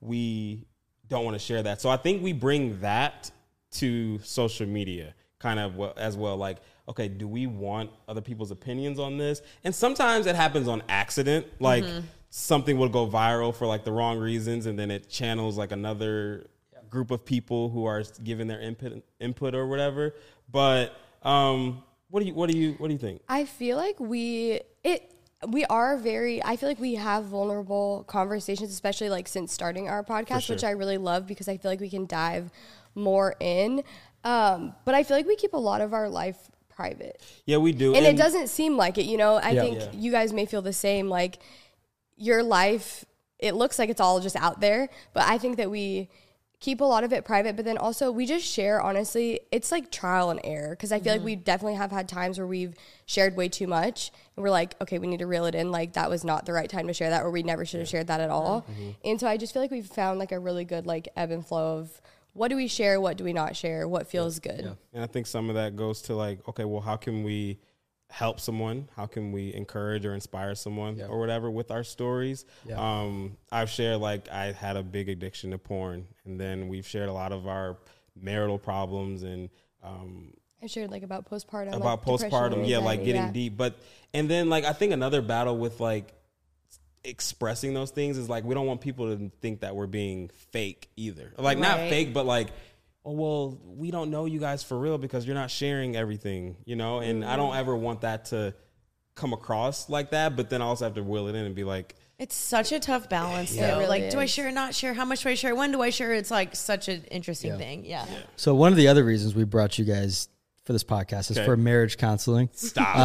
S2: we don't want to share that. So I think we bring that to social media kind of as well. Like, okay, do we want other people's opinions on this? And sometimes it happens on accident. Like, mm-hmm. something will go viral for like the wrong reasons, and then it channels like another group of people who are giving their input input or whatever. But um, what do you what do you what do you think?
S4: I feel like we it we are very I feel like we have vulnerable conversations, especially like since starting our podcast, sure. which I really love because I feel like we can dive more in. Um, but I feel like we keep a lot of our life private.
S2: Yeah, we do.
S4: And, and it doesn't seem like it, you know. I
S3: yeah.
S4: think
S3: yeah.
S4: you guys may feel the same. Like, your life, it looks like it's all just out there, but I think that we keep a lot of it private, but then also we just share, honestly, it's like trial and error, because I feel mm-hmm. like we definitely have had times where we've shared way too much, and we're like, okay, we need to reel it in, like that was not the right time to share that, or we never should have shared that at all. Mm-hmm. And so I just feel like we've found like a really good like ebb and flow of what do we share, what do we not share, what feels yeah. good. Yeah.
S2: And I think some of that goes to like, okay, well, how can we help someone? How can we encourage or inspire someone yeah. or whatever with our stories? Yeah. Um, I've shared like I had a big addiction to porn, and then we've shared a lot of our marital problems, and um,
S4: I shared like about postpartum,
S2: about
S4: like
S2: postpartum, yeah, like getting
S4: yeah.
S2: deep. But and then like I think another battle with like expressing those things is like we don't want people to think that we're being fake either. Like right. not fake, but like, oh, well, we don't know you guys for real because you're not sharing everything, you know? And mm-hmm. I don't ever want that to come across like that, but then I also have to will it in and be like...
S1: It's such a tough balance. Yeah. Though. Really like, is. Do I share or not share? How much do I share? When do I share? It's like such an interesting yeah. thing. Yeah. yeah.
S3: So one of the other reasons we brought you guys for this podcast is okay. for marriage counseling.
S2: Stop.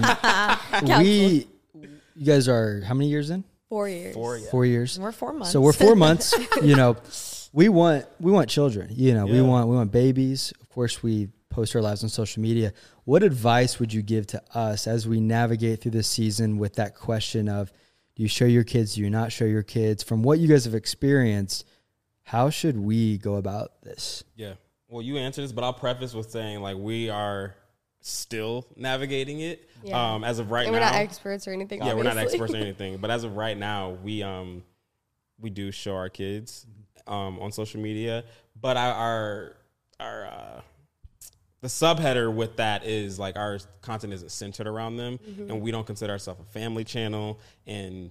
S3: Um, we, you guys are how many years in?
S4: Four years.
S2: Four, yeah.
S3: Four years.
S1: We're four months.
S3: So we're four months, you know... We want we want children, you know, yeah. we want we want babies. Of course, we post our lives on social media. What advice would you give to us as we navigate through this season with that question of, do you show your kids, do you not show your kids? From what you guys have experienced, how should we go about this?
S2: Yeah. Well, you answered this, but I'll preface with saying, like, we are still navigating it yeah. um, as of right
S4: and
S2: now.
S4: We're not experts or anything,
S2: Yeah,
S4: obviously.
S2: we're not experts or anything. But as of right now, we um we do show our kids Um, on social media, but our our, our uh, the subheader with that is like our content isn't centered around them, mm-hmm. and we don't consider ourselves a family channel and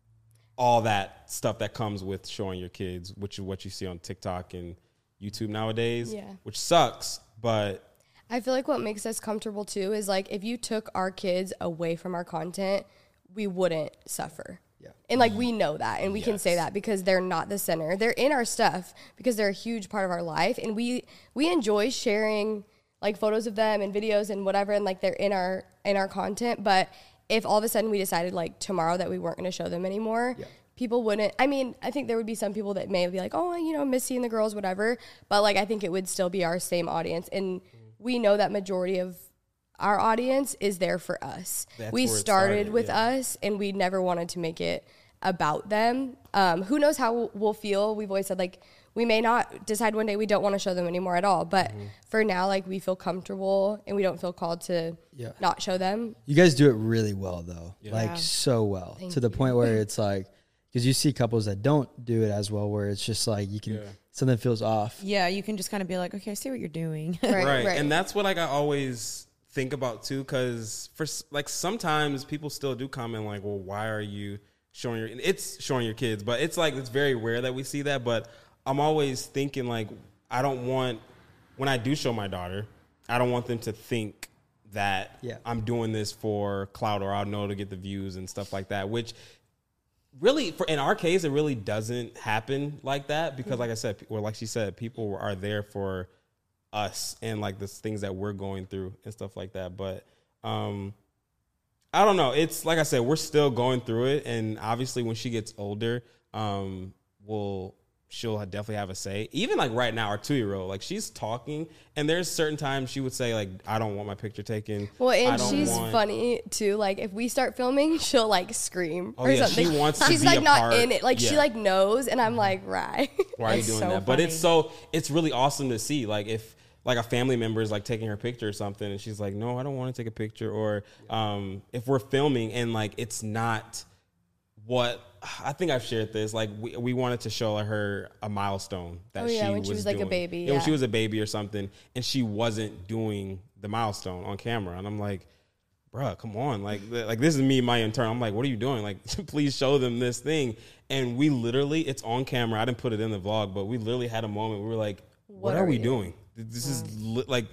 S2: all that stuff that comes with showing your kids, which is what you see on TikTok and YouTube nowadays,
S4: yeah.
S2: which sucks. But
S4: I feel like what makes us comfortable too is like if you took our kids away from our content, we wouldn't suffer. Yeah. And like we know that, and we yes. can say that because they're not the center. They're in our stuff because they're a huge part of our life, and we we enjoy sharing like photos of them and videos and whatever, and like they're in our in our content. But if all of a sudden we decided like tomorrow that we weren't going to show them anymore, yeah. people wouldn't. I mean, I think there would be some people that may be like, oh, you know, miss seeing the girls, whatever. But like I think it would still be our same audience, and we know that majority of our audience is there for us.
S2: That's
S4: we started, started with yeah. us, and we never wanted to make it about them. Um, who knows how we'll feel? We've always said, like, we may not decide one day we don't want to show them anymore at all. But mm-hmm. for now, like, we feel comfortable, and we don't feel called to yeah. not show them.
S3: You guys do it really well, though. Yeah. Like,
S4: yeah.
S3: so well.
S4: Thank
S3: to the
S4: you.
S3: point where it's like, because you see couples that don't do it as well, where it's just like, you can... Yeah. something feels off.
S1: Yeah, you can just kind of be like, okay, I see what you're doing.
S4: right,
S2: right.
S4: right.
S2: And that's what, like, I always... think about too, because for like sometimes people still do comment like, well, why are you showing your it's showing your kids, but it's like it's very rare that we see that. But I'm always thinking like, I don't want, when I do show my daughter, I don't want them to think that
S3: yeah.
S2: I'm doing this for clout, or I'll know to get the views and stuff like that, which really, for in our case, it really doesn't happen like that because, like I said, or like she said, people are there for us and like the things that we're going through and stuff like that. But um, I don't know. It's like I said, we're still going through it, and obviously, when she gets older, um, we'll she'll definitely have a say. Even like right now, our two year old, like she's talking, and there's certain times she would say like, "I don't want my picture taken."
S4: Well,
S2: I
S4: and
S2: don't
S4: she's
S2: want-
S4: funny too. Like if we start filming, she'll like scream
S2: Oh,
S4: or
S2: yeah, she
S4: something.
S2: wants to
S4: She's
S2: be
S4: like
S2: a
S4: not
S2: part.
S4: in it. Like she
S2: Yeah.
S4: like knows, and I'm like, right.
S2: Why are you
S1: That's
S2: doing
S1: so
S2: that? But it's
S1: funny.
S2: so it's really awesome to see. Like if like a family member is like taking her picture or something, and she's like, "No, I don't want to take a picture." Or um, if we're filming and like it's not what I think I've shared this. Like we we wanted to show her a milestone that
S4: Oh, yeah,
S2: she
S4: when
S2: was
S4: she was, like, a
S2: doing.
S4: baby,
S2: Yeah, when
S4: yeah.
S2: she was a baby or something, and she wasn't doing the milestone on camera, and I'm like, bruh, come on. Like, th- like this is me, my intern. I'm like, what are you doing? Like, please show them this thing. And we literally, it's on camera. I didn't put it in the vlog, but we literally had a moment. We were like, what,
S4: What
S2: are,
S4: are
S2: we
S4: you?
S2: doing? This is li- like,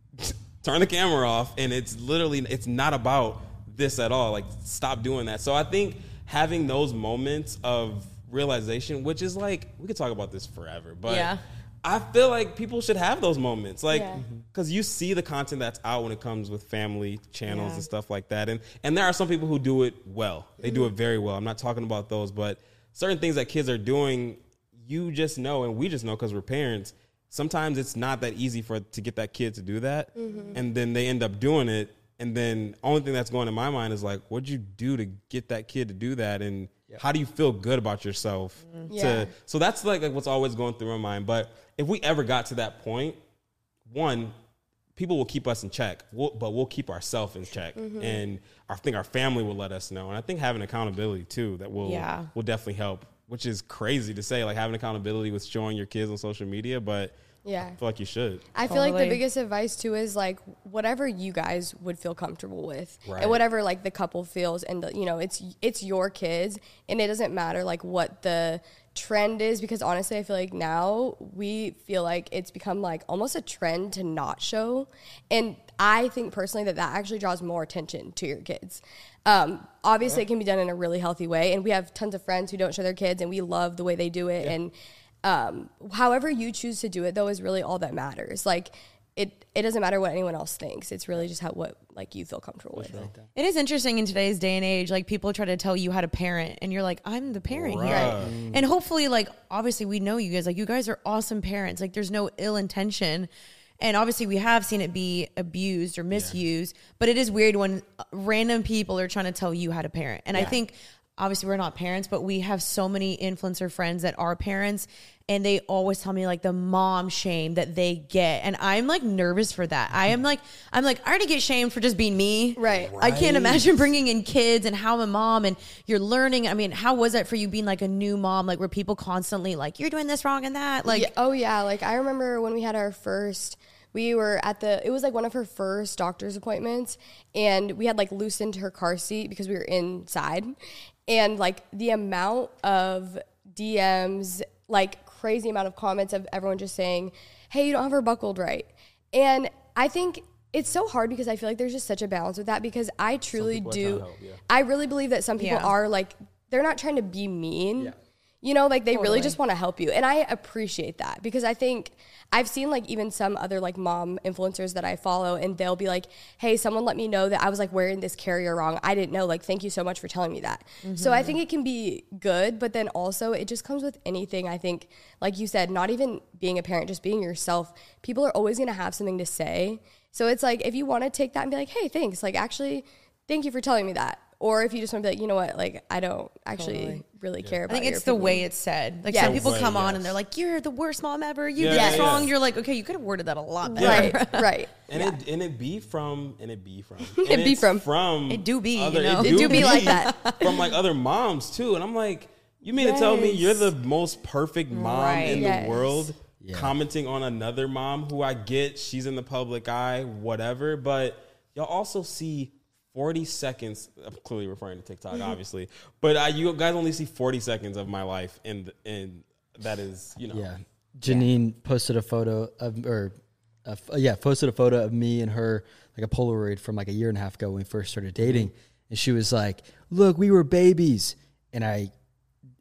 S2: turn the camera off. And it's literally, it's not about this at all. Like, stop doing that. So I think having those moments of realization, which is like, we could talk about this forever, but
S1: Yeah.
S2: I feel like people should have those moments, like,
S4: Yeah.
S2: because you see the content that's out when it comes with family channels
S1: Yeah.
S2: and stuff like that, and and there are some people who do it well. They do it very well. I'm not talking about those, but certain things that kids are doing, you just know, and we just know because we're parents. Sometimes it's not that easy for to get that kid to do that, and then they end up doing it, and then only thing that's going in my mind is like, what'd you do to get that kid to do that, and how do you feel good about yourself?
S4: Yeah.
S2: To so that's like, like what's always going through my mind, but. If we ever got to that point, one, people will keep us in check, we'll, but we'll keep ourselves in check, and I think our family will let us know. And I think having accountability too, that will
S1: Yeah.
S2: will definitely help. Which is crazy to say, like having accountability with showing your kids on social media, but
S4: Yeah.
S2: I feel like you should.
S4: I feel like
S1: Totally.
S4: the biggest advice too is like whatever you guys would feel comfortable with,
S2: Right.
S4: and whatever like the couple feels, and you know it's it's your kids, and it doesn't matter like what the trend is, because honestly I feel like now we feel like it's become like almost a trend to not show, and I think personally that that actually draws more attention to your kids. Um, obviously it can be done in a really healthy way, and we have tons of friends who don't show their kids, and we love the way they do it, and um, however you choose to do it though is really all that matters. Like it, it doesn't matter what anyone else thinks. It's really just how what like you feel comfortable with.
S1: It is interesting in today's day and age, like people try to tell you how to parent and you're like, I'm the parent here.
S2: Right.
S1: And hopefully, like, obviously we know you guys, like you guys are awesome parents. Like there's no ill intention. And obviously we have seen it be abused or misused, but it is weird when random people are trying to tell you how to parent. And I
S2: Yeah.
S1: think obviously we're not parents, but we have so many influencer friends that are parents, and they always tell me like the mom shame that they get. And I'm like nervous for that. I am like, I'm like, I already get shamed for just being me.
S4: Right.
S1: I can't imagine bringing in kids and how I'm a mom and you're learning. I mean, how was that for you being like a new mom? Like were people constantly like, you're doing this wrong and that? Like,
S4: Yeah, oh yeah, like I remember when we had our first, we were at the, it was like one of her first doctor's appointments, and we had like loosened her car seat because we were inside, and like the amount of D Ms, like crazy amount of comments of everyone just saying, hey, you don't have her buckled right. And I think it's so hard because I feel like there's just such a balance with that, because I truly
S2: people are trying
S4: do,
S2: to help, yeah.
S4: I really believe that some people
S1: Yeah.
S4: are like, they're not trying to be mean. You know, like they
S1: Totally.
S4: really just want to help you. And I appreciate that, because I think I've seen like even some other like mom influencers that I follow, and they'll be like, hey, someone let me know that I was like wearing this carrier wrong. I didn't know. Like, thank you so much for telling me that. So I think it can be good, but then also it just comes with anything. I think, like you said, not even being a parent, just being yourself. People are always going to have something to say. So it's like, if you want to take that and be like, hey, thanks. Like, actually, thank you for telling me that. Or if you just want to be like, you know what, like, I don't actually
S1: Totally.
S4: really care
S1: I
S4: about
S1: think
S4: your
S1: it's the
S4: opinion.
S1: way it's said. Like
S4: Yes.
S1: some people
S2: Way,
S1: come on
S2: yes.
S1: and they're like, you're the worst mom ever. You
S2: Yeah,
S1: did this
S2: yeah,
S1: wrong.
S2: yeah.
S1: You're like, okay, you could have worded that a lot better.
S4: Right, right.
S2: And it and it be from and it be from
S4: It
S2: and
S4: be
S2: it's
S4: from.
S2: from
S1: It do be, you
S2: other,
S1: know?
S4: It do be like that.
S2: from like other moms too. And I'm like, you mean to tell me
S4: Yes.
S2: you're the most perfect mom
S1: Right.
S2: in
S4: Yes.
S2: the world,
S3: Yeah.
S2: commenting on another mom who I get she's in the public eye, whatever, but y'all also see forty seconds. I'm clearly referring to TikTok, obviously, but uh, you guys only see forty seconds of my life, and and that is, you know,
S3: Yeah. Janine posted a photo of, or a f- yeah, posted a photo of me and her, like a Polaroid from like a year and a half ago when we first started dating. And she was like, look, we were babies. And I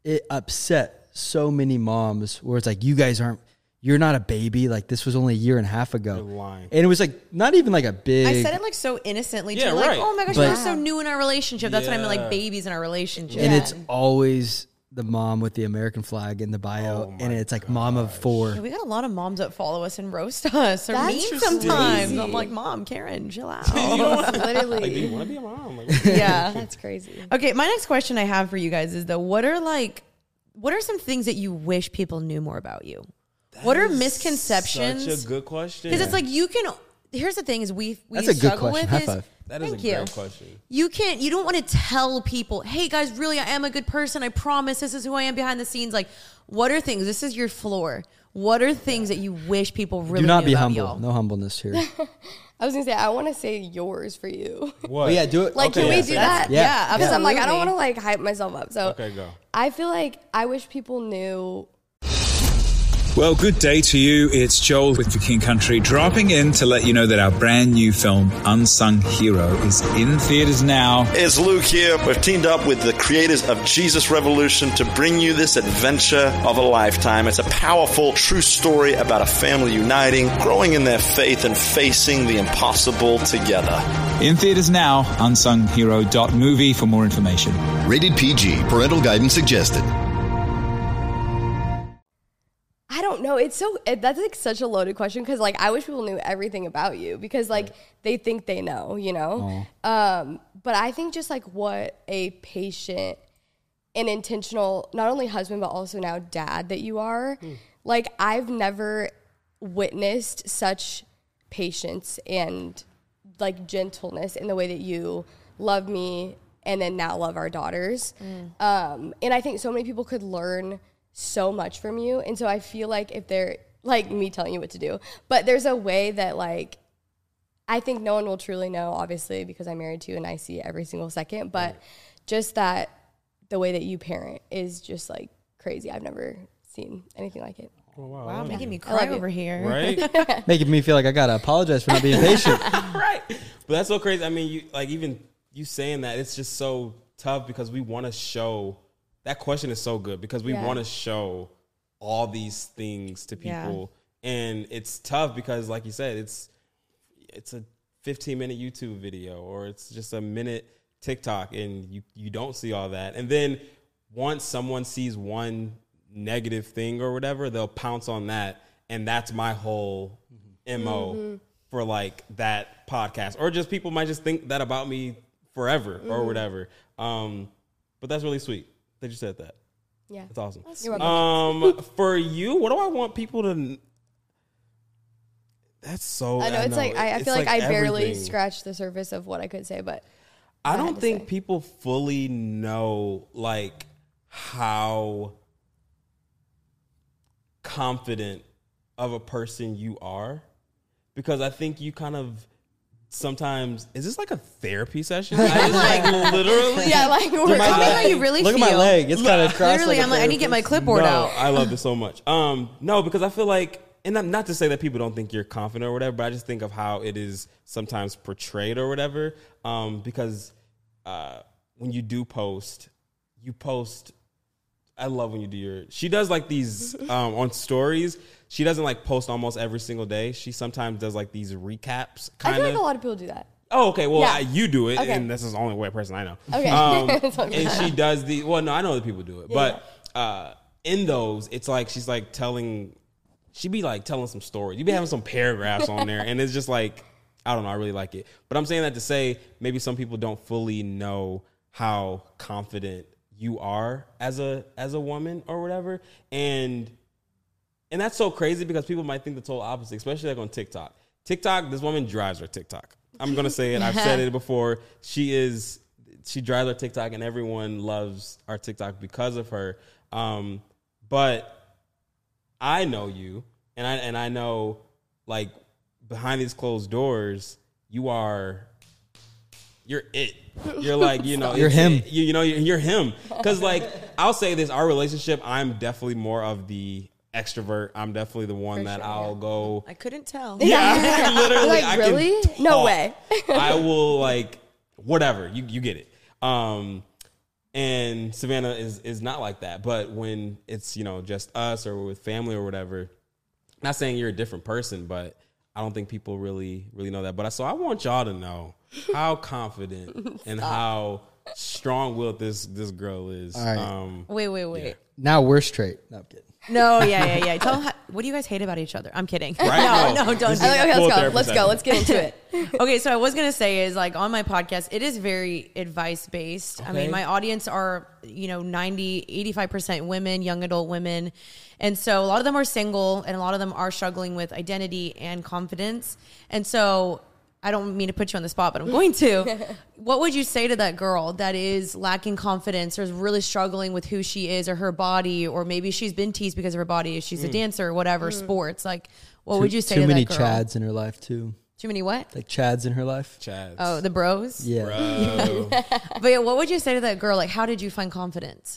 S3: it upset so many moms where it's like, you guys aren't, you're not a baby. Like, this was only a year and a half ago.
S2: You're lying.
S3: And it was like, not even like a big.
S1: I said it like so innocently.
S2: Yeah,
S1: too. Like,
S2: right.
S1: oh my gosh,
S3: But-
S1: we're so new in our relationship. That's what I mean,
S2: Yeah.
S1: like babies in our relationship.
S3: And
S1: Yeah.
S3: it's always the mom with the American flag in the bio.
S2: Oh my
S3: and it's like mom of four.
S1: We got a lot of moms that follow us and roast us or
S4: That's
S1: mean
S4: crazy.
S1: sometimes. I'm like, Mom, Karen, chill out.
S4: Literally.
S2: Like, do you want to be a mom? Like,
S1: Yeah.
S4: That's crazy.
S1: Okay, my next question I have for you guys is though, what are like, what are some things that you wish people knew more about you? What are misconceptions?
S2: Such a good question.
S1: Because it's like you can. Here's the thing: is we we
S3: That's a good
S1: struggle
S3: question.
S1: with
S3: High
S1: is
S3: five.
S2: that is
S1: thank
S2: a
S1: you.
S2: great question.
S1: You can't. You don't want to tell people, "Hey guys, really, I am a good person. I promise. This is who I am behind the scenes." Like, what are things? This is your floor. What are things that you wish people really
S3: Do not
S1: knew
S3: be
S1: about
S3: humble.
S1: y'all?
S3: No humbleness here.
S4: I was gonna say I want to say yours for you.
S2: What?
S3: But yeah, do it.
S4: Like,
S2: Okay,
S4: can we
S2: yeah,
S4: do
S2: so
S4: that?
S3: Yeah.
S1: Yeah,
S4: Because I'm like, I don't want
S1: absolutely.
S4: to like hype myself up. So
S2: Okay, go.
S4: I feel like I wish people knew.
S5: Well, good day to you. It's Joel with The King Country dropping in to let you know that our brand new film, Unsung Hero, is in theaters now.
S6: It's Luke here. We've teamed up with the creators of Jesus Revolution to bring you this adventure of a lifetime. It's a powerful, true story about a family uniting, growing in their faith, and facing the impossible together.
S5: In theaters now, unsung hero dot movie for more information.
S7: Rated P G. Parental guidance suggested.
S4: I don't know. It's so it, that's like such a loaded question because like I wish people knew everything about you because like they think they know, you know. Um, but I think just like what a patient and intentional, not only husband but also now dad that you are. Like I've never witnessed such patience and like gentleness in the way that you love me and then now love our daughters. Um, and I think so many people could learn so much from you. And so I feel like if they're like me telling you what to do, but there's a way that like, I think no one will truly know, obviously, because I'm married to you and I see it every single second, but right. just that the way that you parent is just like crazy. I've never seen anything like it.
S2: Oh, wow,
S1: Wow, making
S2: you.
S1: me cry over here.
S2: Right?
S3: Making me feel like I got to apologize for not being patient.
S2: Right. But that's so crazy. I mean, you like even you saying that, it's just so tough because we want to show. That question is so good because we
S4: Yeah.
S2: want to show all these things to people, yeah. and it's tough because, like you said, it's it's a fifteen minute YouTube video or it's just a minute TikTok, and you you don't see all that. And then once someone sees one negative thing or whatever, they'll pounce on that, and that's my whole M O mm-hmm. for like that podcast, or just people might just think that about me forever mm-hmm. or whatever. Um, but that's really sweet that you said that.
S4: Yeah,
S2: that's awesome.
S4: That's
S2: um, for you, what do I want people to? That's so.
S4: I know
S2: I
S4: it's
S2: know.
S4: like I, I
S2: It's
S4: feel like,
S2: like
S4: I barely
S2: everything.
S4: scratched the surface of what I could say, but
S2: I
S4: I
S2: don't
S4: had to
S2: think
S4: say.
S2: people fully know like how confident of a person you are, because I think you kind of sometimes is this like a therapy session? I just like literally
S4: yeah, like we're
S3: my
S1: Tell me
S3: leg-
S1: how you really
S3: Look
S1: feel.
S3: at my leg. It's kind of crossed.
S1: Literally,
S3: like a
S1: I'm like, I need to get my
S3: therapist.
S1: clipboard
S2: no,
S1: out.
S2: I love this so much. Um, no, because I feel like, and not, not to say that people don't think you're confident or whatever, but I just think of how it is sometimes portrayed or whatever. Um, because uh, when you do post, you post. I love when you do your. She does like these um, on stories. She doesn't like post almost every single day. She sometimes does like these recaps.
S4: I
S2: Kind
S4: feel
S2: of.
S4: like a lot of people do that.
S2: Oh, okay. Well,
S4: Yeah.
S2: I, you do it,
S4: Okay.
S2: and this is the only white person I know.
S4: Okay.
S2: Um,
S4: That's what I'm
S2: and
S4: saying.
S2: she does the. Well, no, I know other people do it,
S4: Yeah,
S2: but uh, in those, it's like she's like telling. She be like telling some stories. You be having some paragraphs on there, and it's just like, I don't know. I really like it, but I'm saying that to say maybe some people don't fully know how confident you are as a as a woman or whatever, and and that's so crazy because people might think the total opposite, especially like on TikTok. TikTok, this woman drives her TikTok. I'm gonna say it. I've said it before. She is she drives her TikTok, and everyone loves our TikTok because of her. Um, but I know you, and I and I know like behind these closed doors, you are. You're it. You're like, you know,
S3: You're
S2: it's-
S3: him.
S2: You, you know, you're, you're him. Because like, I'll say this: our relationship, I'm definitely more of the extrovert. I'm definitely the one
S4: For
S2: that
S4: sure,
S2: I'll
S4: yeah.
S2: go.
S1: I couldn't tell.
S2: Yeah, literally.
S4: Like,
S2: I
S4: really?
S2: Can
S4: No
S2: talk.
S4: way.
S2: I will like whatever. You you get it. Um, And Savannah is is not like that. But when it's, you know, just us or with family or whatever, not saying you're a different person, but I don't think people really, really know that. But I, so I want y'all to know how confident and how strong-willed this this girl is.
S3: All right.
S2: Um,
S1: Wait, wait, wait.
S2: Yeah.
S3: Now we're straight. No, I'm kidding.
S1: No, yeah, yeah, yeah. Tell them how, what do you guys hate about each other? I'm kidding.
S2: Right?
S1: No, no, don't
S2: This
S1: do
S2: is
S4: Okay,
S1: that.
S4: okay,
S2: full
S4: let's go.
S2: therapy
S4: Let's go.
S2: session.
S4: Let's get into it.
S1: Okay, so I was gonna say is like on my podcast, it is very advice based. I
S2: Okay.
S1: mean, my audience are, you know, ninety, eighty-five percent women, young adult women. And so a lot of them are single and a lot of them are struggling with identity and confidence. And so I don't mean to put you on the spot, but I'm going to. What would you say to that girl that is lacking confidence or is really struggling with who she is or her body, or maybe she's been teased because of her body, she's a dancer or whatever, sports? Like, what would you say
S3: Too
S1: to
S3: many
S1: that girl?
S3: Chads in her life too.
S1: Too many what?
S3: Like Chads in her life.
S2: Chad.
S1: Oh, the bros?
S3: Yeah.
S2: Bro.
S1: But yeah, what would you say to that girl? Like, how did you find confidence?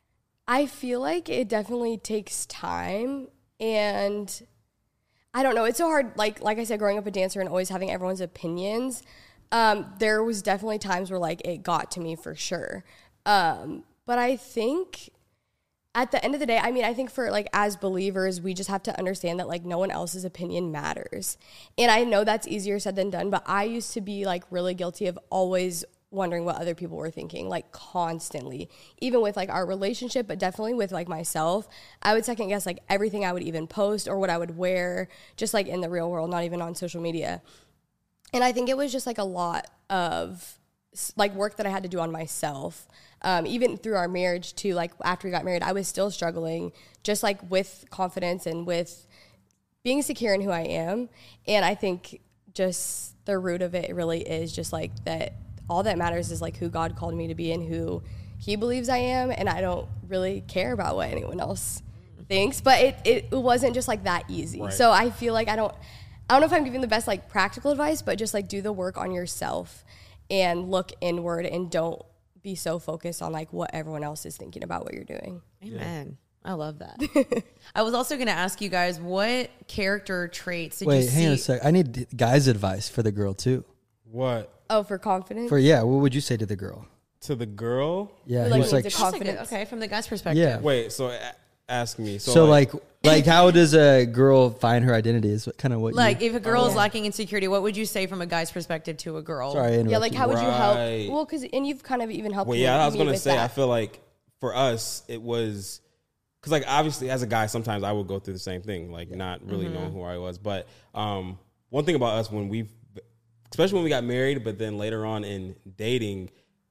S4: I feel like it definitely takes time, and I don't know. It's so hard. Like like I said, growing up a dancer and always having everyone's opinions. Um, there was definitely times where like it got to me for sure. Um, but I think at the end of the day, I mean, I think for like as believers, we just have to understand that like no one else's opinion matters. And I know that's easier said than done, but I used to be like really guilty of always wondering what other people were thinking, like constantly, even with like our relationship, but definitely with like myself. I would second guess like everything I would even post or what I would wear, just like in the real world, not even on social media. And I think it was just like a lot of like work that I had to do on myself. Um, even through our marriage too, like after we got married, I was still struggling just like with confidence and with being secure in who I am. And I think just the root of it really is just like that all that matters is like who God called me to be and who he believes I am. And I don't really care about what anyone else thinks, but it, it wasn't just like that easy.
S2: Right.
S4: So I feel like I don't, I don't know if I'm giving the best like practical advice, but just like do the work on yourself and look inward and don't be so focused on like what everyone else is thinking about what you're doing.
S1: Amen. I love that. I was also going to ask you guys, what character traits did
S3: Wait,
S1: you
S3: hang on a
S1: see?
S3: sec. I need guys' advice for the girl too.
S2: What?
S4: Oh, for confidence?
S3: For yeah, what would you say to the girl?
S2: To the girl?
S3: Yeah,
S4: Like,
S3: who's
S4: needs
S3: like,
S4: a
S1: That's a good-
S4: confidence.
S1: okay, from the guy's perspective.
S3: yeah.
S2: Wait, so a- ask me. So,
S3: So, like, like, how does a girl find her identity? Is what kind of what?
S1: Like,
S3: you,
S1: if a girl is
S4: Yeah.
S1: lacking insecurity, what would you say from a guy's perspective to a girl?
S3: sorry, I
S4: Yeah,
S3: interrupted
S4: like
S3: you.
S4: how would you
S2: Right.
S4: help? Well, because and you've kind of even helped.
S2: Well,
S4: me,
S2: yeah, I was
S4: me
S2: gonna
S4: with
S2: say.
S4: that.
S2: I feel like for us, it was because, like, obviously, as a guy, sometimes I would go through the same thing, like not really
S4: Mm-hmm.
S2: knowing who I was. But um, one thing about us when we've, especially when we got married, but then later on in dating,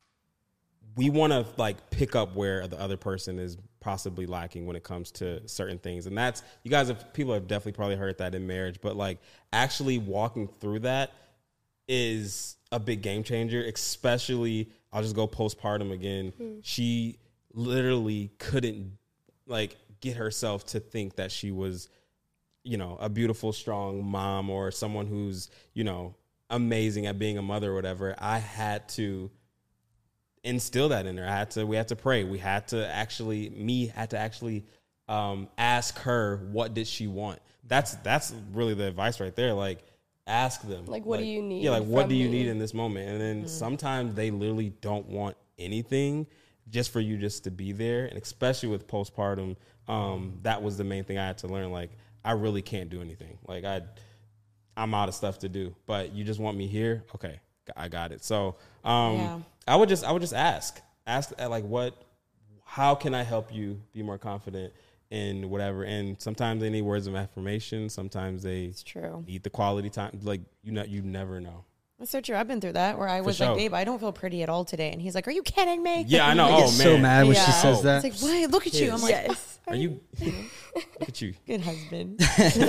S2: we want to like pick up where the other person is possibly lacking when it comes to certain things. And that's, you guys have, people have definitely probably heard that in marriage, but like actually walking through that is a big game changer, especially, I'll just go postpartum again.
S4: Mm.
S2: She literally couldn't like get herself to think that she was, you know, a beautiful, strong mom or someone who's, you know, amazing at being a mother or whatever. I had to instill that in her. I had to, we had to pray. We had to actually, me had to actually um, ask her, what did she want? That's, that's really the advice right there. Like, ask them.
S4: Like, what do you need
S2: Yeah, like, what
S4: from
S2: do you
S4: me?
S2: need in this moment? And then sometimes they literally don't want anything just for you just to be there. And especially with postpartum, um, that was the main thing I had to learn. Like, I really can't do anything. Like, I, I'm out of stuff to do, but you just want me here? Okay, I got it. So um,
S1: Yeah.
S2: I would just, I would just ask, ask uh, like, what, how can I help you be more confident in whatever? And sometimes they need words of affirmation. Sometimes they
S1: It's true.
S2: need the quality time. Like, you know, you never know.
S1: That's so true. I've been through that where I was
S2: sure.
S1: like, babe, I don't feel pretty at all today. And he's like, are you kidding me?
S2: Yeah, I know.
S3: I
S2: Oh,
S3: get
S2: man.
S3: so mad when she
S1: Yeah.
S3: says that.
S1: It's like, what? Look at you. I'm like,
S4: Yes.
S2: Are you, look at you.
S1: good husband.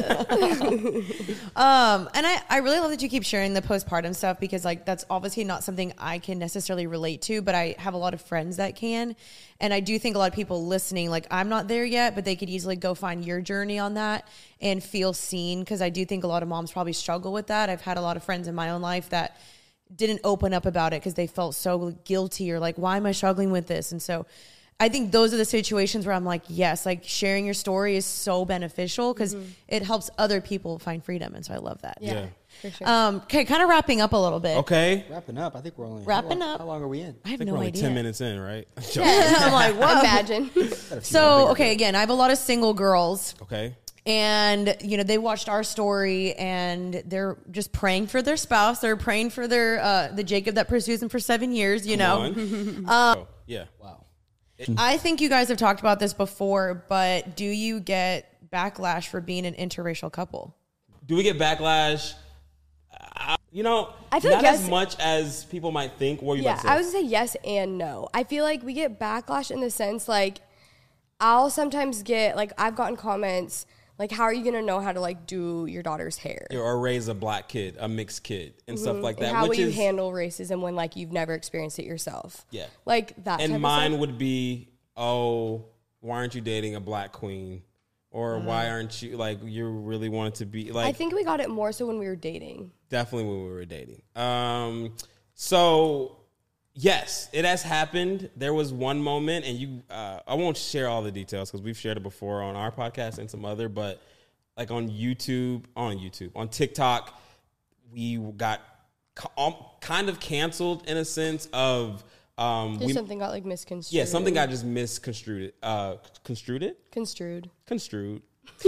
S1: um, and I, I really love that you keep sharing the postpartum stuff because like that's obviously not something I can necessarily relate to, but I have a lot of friends that can. And I do think a lot of people listening, like I'm not there yet, but they could easily go find your journey on that and feel seen. Because I do think a lot of moms probably struggle with that. I've had a lot of friends in my own life that didn't open up about it because they felt so guilty or like, why am I struggling with this? And so I think those are the situations where I'm like, yes, like sharing your story is so beneficial because mm-hmm. it helps other people find freedom. And so I love that.
S4: Yeah.
S2: Yeah.
S4: For sure.
S1: Um, okay, kind of wrapping up a little bit.
S2: Okay.
S3: Wrapping up. I think we're only
S1: Wrapping
S3: how long,
S1: up.
S3: How long are we in?
S1: I have
S2: I think
S1: no
S2: we're only
S1: idea.
S2: ten minutes in, right?
S1: I'm like, what?
S4: Imagine.
S1: So, okay, again, I have a lot of single girls.
S2: Okay.
S1: And, you know, they watched our story and they're just praying for their spouse. They're praying for their, uh, the Jacob that pursues them for seven years, you
S2: Come
S1: know.
S2: on. oh, yeah.
S3: Wow.
S1: I think you guys have talked about this before, but do you get backlash for being an interracial couple?
S2: Do we get backlash? Uh, you know,
S4: I feel
S2: not
S4: like
S2: as
S4: yes.
S2: much as people might think. What are you
S4: Yeah,
S2: about to say?
S4: I was gonna say yes and no. I feel like we get backlash in the sense like I'll sometimes get like I've gotten comments like, how are you gonna know how to like do your daughter's hair?
S2: or raise a black kid, a mixed kid, and stuff like that.
S4: And how
S2: which
S4: will you
S2: is,
S4: handle racism when like you've never experienced it yourself?
S2: Yeah.
S4: Like that. type
S2: And
S4: of
S2: mine
S4: stuff.
S2: would be, oh, why aren't you dating a black queen? Or why aren't you, like, you really wanted to be, like...
S4: I think we got it more so when we were dating.
S2: Definitely when we were dating. Um, so, yes, it has happened. There was one moment, and you, uh, I won't share all the details because we've shared it before on our podcast and some other, but like on YouTube, on YouTube, on TikTok, we got ca- kind of canceled in a sense of... Um,
S4: Just
S2: we,
S4: something got like misconstrued.
S2: yeah, something got just misconstrued. Uh, construed it?
S4: construed.
S2: Construed.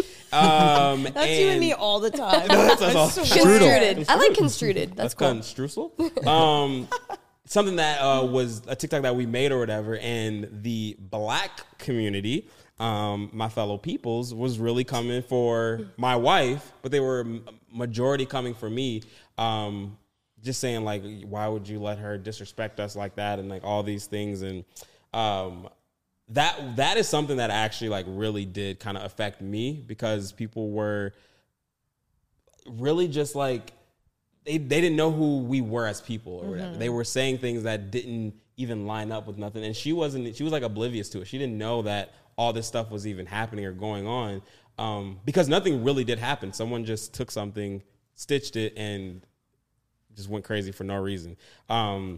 S2: Um,
S1: That's you and me all the time.
S2: That's us all.
S4: Construed. I like construed. That's
S2: That's
S4: cool.
S2: called streusel. Um, something that uh, was a TikTok that we made or whatever, and the black community, um, my fellow peoples, was really coming for my wife, but they were m- majority coming for me. Um, just saying like, why would you let her disrespect us like that, and like all these things, and um, that that is something that actually like really did kind of affect me because people were really just like they they didn't know who we were as people or whatever. Mm-hmm. They were saying things that didn't even line up with nothing, and she wasn't. She was like oblivious to it. She didn't know that all this stuff was even happening or going on um, because nothing really did happen. Someone just took something, stitched it, and just went crazy for no reason. Um,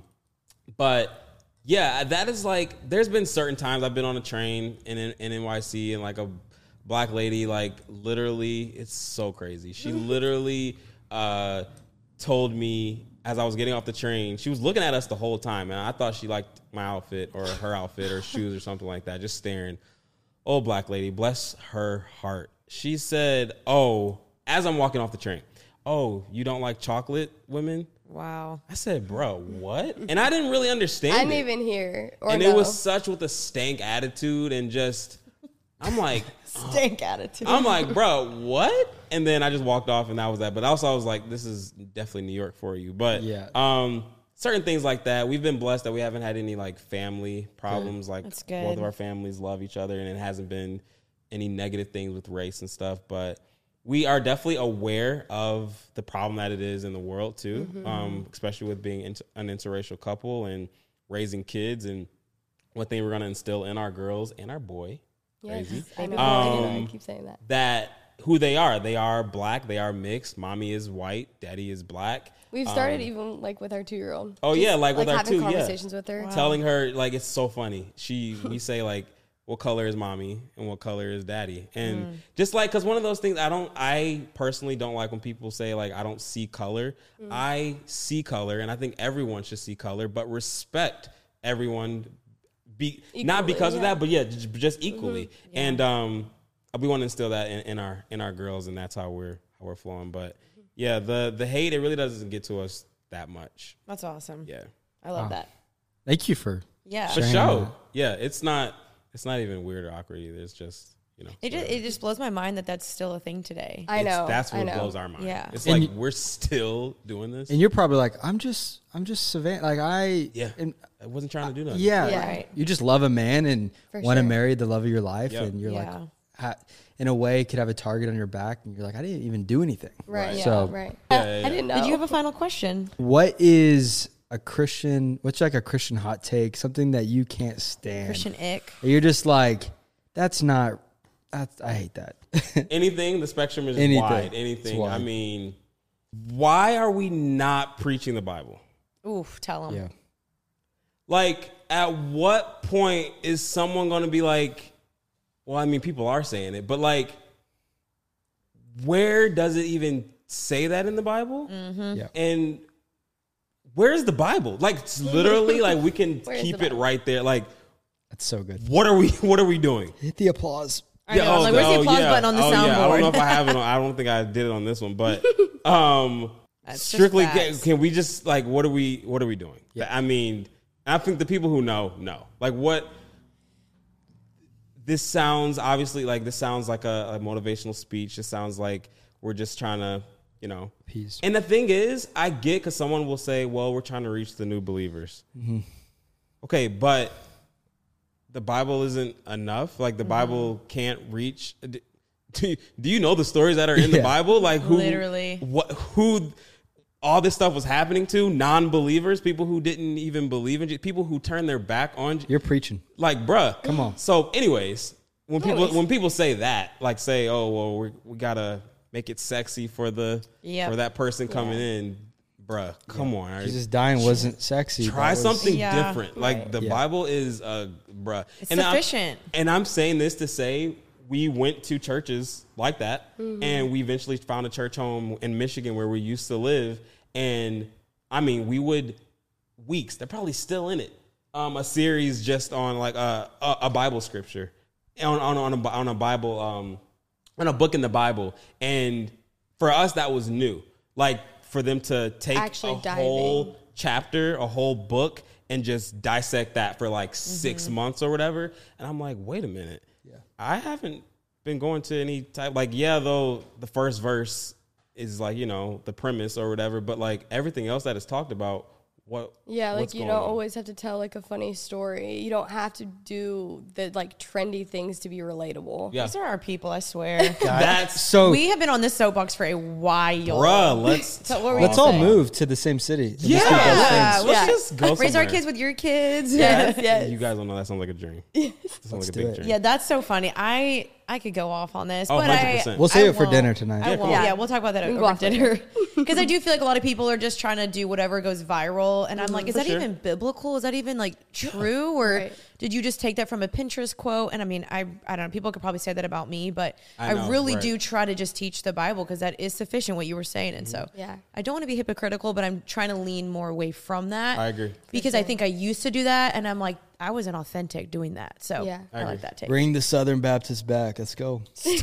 S2: but yeah, that is like, there's been certain times I've been on a train in, in, in N Y C and like a black lady, like literally, it's so crazy. She literally uh, told me as I was getting off the train, she was looking at us the whole time. And I thought she liked my outfit or her outfit or shoes or something like that, just staring. Oh, black lady, bless her heart. She said, oh, as I'm walking off the train, oh, you don't like chocolate women?
S1: Wow.
S2: I said, bro, what? And I didn't really understand
S4: I didn't
S2: it.
S4: even hear. Or
S2: and
S4: no.
S2: it was such with a stank attitude and just, I'm like,
S1: Stank attitude.
S2: I'm like, bro, what? And then I just walked off and that was that. But also I was like, this is definitely New York for you. But
S3: Yeah.
S2: um, certain things like that. We've been blessed that we haven't had any like family problems. Like
S1: That's good.
S2: both of our families love each other and it hasn't been any negative things with race and stuff. But we are definitely aware of the problem that it is in the world too,
S1: Mm-hmm.
S2: um, especially with being inter- an interracial couple and raising kids and what they were going to instill in our girls and our boy.
S4: Yes,
S2: Crazy.
S4: I know. I know. I
S2: Um,
S4: keep saying that.
S2: That who they are. They are black. They are mixed. Mommy is white. Daddy is black.
S4: We've started even like with our two-year-old.
S2: Oh, yeah, like with our
S4: having
S2: two, yeah.
S4: conversations with her.
S2: Telling her, like, it's so funny. She, we say, like, what color is mommy and what color is daddy? And
S4: Mm.
S2: just like, because one of those things, I don't, I personally don't like when people say, like, I don't see color.
S4: Mm.
S2: I see color, and I think everyone should see color, but respect everyone, be not
S4: Equally,
S2: because of
S4: yeah.
S2: that, but yeah, just, just equally.
S4: Mm-hmm.
S2: And um, we want to instill that in, in our in our girls, and that's how we're how we're flowing. But yeah, the the hate, it really doesn't get to us that much.
S1: That's awesome.
S2: Yeah,
S1: I love
S3: Wow.
S1: that.
S3: Thank you for
S1: Yeah.
S2: for
S3: Sharing
S2: sure.
S3: that.
S2: Yeah, it's not it's not even weird or awkward either. It's just, you know,
S1: It just, it just blows my mind that that's still a thing today.
S4: I
S2: it's-
S4: know.
S2: that's
S4: I
S2: what
S4: know.
S2: blows our mind.
S1: Yeah.
S2: It's
S3: And
S2: like
S3: you-
S2: we're still doing this.
S3: And you're probably like, I'm just, I'm just Savannah. Like I,
S2: Yeah.
S3: and,
S2: I wasn't trying to do nothing.
S3: yeah,
S4: Yeah.
S1: Right.
S3: You just love a man and
S4: For
S3: want to
S4: sure.
S3: marry the love of your life,
S2: Yep.
S3: and you're
S1: Yeah.
S3: like, ha, in a way, could have a target on your back, and you're like, I didn't even do anything.
S4: Right.
S2: Right.
S4: Yeah.
S3: So-
S4: right.
S2: Yeah,
S4: I,
S2: yeah, yeah.
S4: I didn't know.
S1: Did you have a final question?
S3: What is a Christian? What's like a Christian hot take? Something that you can't stand.
S1: Christian ick.
S3: You're just like, that's not. That's, I hate that.
S2: Anything, the spectrum is
S3: Anything.
S2: wide.
S3: It's
S2: Anything.
S3: wide.
S2: I mean, why are we not preaching the Bible?
S1: Oof, tell them.
S3: yeah.
S2: Like, at what point is someone going to be like, well, I mean, people are saying it, but like, where does it even say that in the Bible?
S1: Mm-hmm.
S3: Yeah.
S2: And where's the Bible? Like, it's literally, like, we can
S4: Where's
S2: keep
S4: the
S2: it
S4: Bible?
S2: right there. Like,
S3: That's so good.
S2: what are we? What are we doing?
S3: Hit the applause.
S1: I know. I'm like, where's the applause button on the
S2: oh, Yeah. I don't
S1: soundboard?
S2: know if I have it on. I don't think I did it on this one, but um,
S1: That's just
S2: strictly, can,
S1: facts.
S2: can we just like, what are we? What are we doing? I mean, I think the people who know know. Like, what? This sounds obviously like this sounds like a, a motivational speech. It sounds like we're just trying to, you know,
S3: Peace.
S2: And the thing is, I get because someone will say, "Well, we're trying to reach the new believers."
S3: Mm-hmm.
S2: Okay, but the Bible isn't enough. Like the
S1: Mm-hmm.
S2: Bible can't reach. Do you, do you know the stories that are in the
S3: Yeah.
S2: Bible? Like who,
S1: Literally.
S2: what, who, all this stuff was happening to non-believers, people who didn't even believe in, Je- people who turned their back on. Je-
S3: You're preaching.
S2: Like, bruh,
S3: Come on.
S2: So, anyways, when people
S4: Anyways.
S2: when people say that, like, say, oh, well, we we gotta make it sexy for the
S1: Yep.
S2: for that person coming in, bruh. Come on, all right?
S3: Jesus dying wasn't sexy.
S2: Try
S3: That was-
S2: something
S1: Yeah.
S2: different. Like the
S3: Yeah.
S2: Bible is, uh, bruh.
S1: It's
S2: and I'm-
S1: sufficient.
S2: and I'm saying this to say we went to churches like that,
S1: Mm-hmm.
S2: and we eventually found a church home in Michigan where we used to live. And I mean, we would weeks. They're probably still in it. Um, a series just on like a a, a Bible scripture on on on a, on a Bible um on a book in the Bible, and for us that was new. Like for them to take
S4: Actually
S2: a
S4: dive
S2: whole
S4: in.
S2: chapter, a whole book, and just dissect that for like
S4: Mm-hmm.
S2: six months or whatever. And I'm like, wait a minute. Yeah. I haven't been going to any type, like, yeah, though the first verse is like, you know, the premise or whatever, but like everything else that is talked about, what,
S4: Yeah, like
S2: what's
S4: you
S2: going
S4: don't
S2: on?
S4: always have to tell like a funny story. You don't have to do the like trendy things to be relatable.
S2: Yeah.
S1: These are our people, I swear.
S2: That's,
S3: So
S1: We have been on this soapbox for a while.
S2: bruh, let's,
S1: So what were
S3: let's
S1: you
S3: all
S1: saying?
S3: move to the same city. and
S2: yeah,
S3: just do those
S1: Yeah,
S3: things.
S2: let's
S4: Yeah.
S2: just go
S1: Raise our
S2: somewhere.
S1: kids with your kids.
S4: Yes, yes.
S2: You guys don't know that sounds like a dream. That sounds like a
S3: do
S2: big
S3: it.
S2: dream.
S1: Yeah, that's so funny. I I could go off on this,
S2: Oh,
S1: but
S2: one hundred percent.
S1: I
S3: We'll save
S1: I
S3: it for
S1: won't.
S3: dinner tonight.
S1: I
S3: Yeah,
S1: won't.
S4: cool.
S1: Yeah, we'll talk about that
S4: can go
S1: over
S4: off later.
S1: dinner because I do feel like a lot of people are just trying to do whatever goes viral, and I'm like, is
S2: For
S1: that
S2: sure.
S1: even biblical? Is that even like true, or
S4: Right.
S1: did you just take that from a Pinterest quote? And I mean, I I don't know. People could probably say that about me, but
S2: I
S1: I,
S2: know,
S1: really
S2: right.
S1: do try to just teach the Bible because that is sufficient. What you were saying, and so
S4: Yeah.
S1: I don't want to be hypocritical, but I'm trying to lean more away from that.
S2: I agree.
S1: because I think I used to do that, and I'm like, I wasn't authentic doing that. So
S4: Yeah.
S1: I,
S2: I
S1: like
S2: agree.
S1: that take.
S3: Bring the Southern Baptists back. Let's go.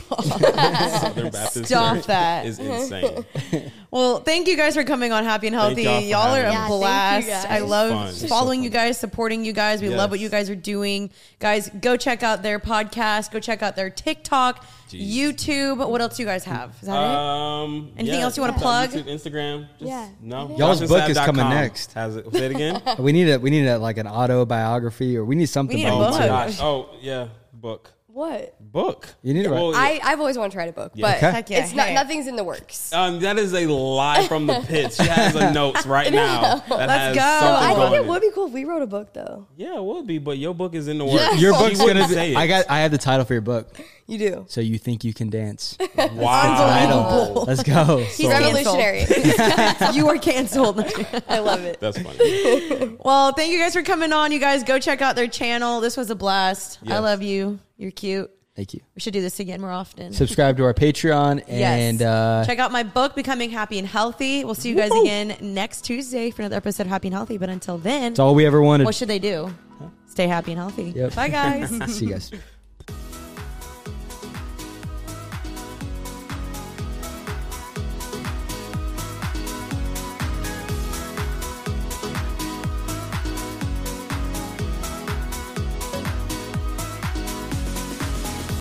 S2: Southern Baptist
S1: Stop
S2: Church
S1: that.
S2: is insane.
S1: Well, thank you guys for coming on Happy and Healthy.
S2: y'all for
S1: Y'all are
S2: having
S1: a
S2: us.
S4: Yeah,
S1: blast.
S4: thank you
S1: I
S4: guys.
S1: love
S2: Fun. It's so
S1: following you guys, supporting you guys. We love what
S2: Yes.
S1: you guys are doing. Guys, go check out their podcast. Go check out their TikTok,
S2: Jeez.
S1: YouTube. What else do you guys have? Is that it?
S2: Um,
S1: Anything
S2: yeah,
S1: else you wanna
S2: TikTok,
S1: plug?
S2: YouTube, Instagram. Just,
S4: Yeah.
S2: No.
S3: Y'all's
S2: Josh
S3: book
S2: and
S3: is
S2: Sav dot
S3: coming
S2: com
S3: next.
S2: Has it? Say it again.
S3: We need a we need a like an autobiography, or we need something.
S1: We need a
S3: about
S2: Oh
S3: you
S2: my
S1: book.
S3: too.
S2: gosh. Oh yeah, book.
S4: What?
S2: Book.
S3: You need to write-
S2: Well,
S4: I, I've always wanted to write a book, but
S3: Okay.
S1: Heck yeah,
S4: it's not
S1: hey.
S4: nothing's in the works.
S2: Um, that is a lie from the pits. She has a notes right now. That
S1: Let's
S2: has
S1: go.
S2: something
S4: I
S2: going
S4: think it
S2: in.
S4: would be cool if we wrote a book though.
S2: Yeah, it would be, but your book is in the works.
S3: Your
S2: She
S3: book's
S2: wouldn't
S3: gonna be.
S2: say it.
S3: I got. I have the title for your book.
S4: You do.
S3: So you think you can dance?
S2: Wow.
S3: Title. Let's go.
S1: He's
S4: Revolutionary.
S1: you are canceled.
S4: I love it.
S2: That's funny.
S1: Well, thank you guys for coming on. You guys go check out their channel. This was a blast. I
S2: Yes.
S1: love you. You're cute.
S3: Thank you.
S1: We should do this again more often.
S3: Subscribe to our Patreon
S1: Yes.
S3: and uh,
S1: Check out my book, Becoming Happy and Healthy. We'll see you guys again next Tuesday for another episode of Happy and Healthy. But until then,
S3: it's all we ever wanted.
S1: what should they do? Stay happy and healthy.
S3: Yep.
S1: Bye, guys.
S3: See you guys.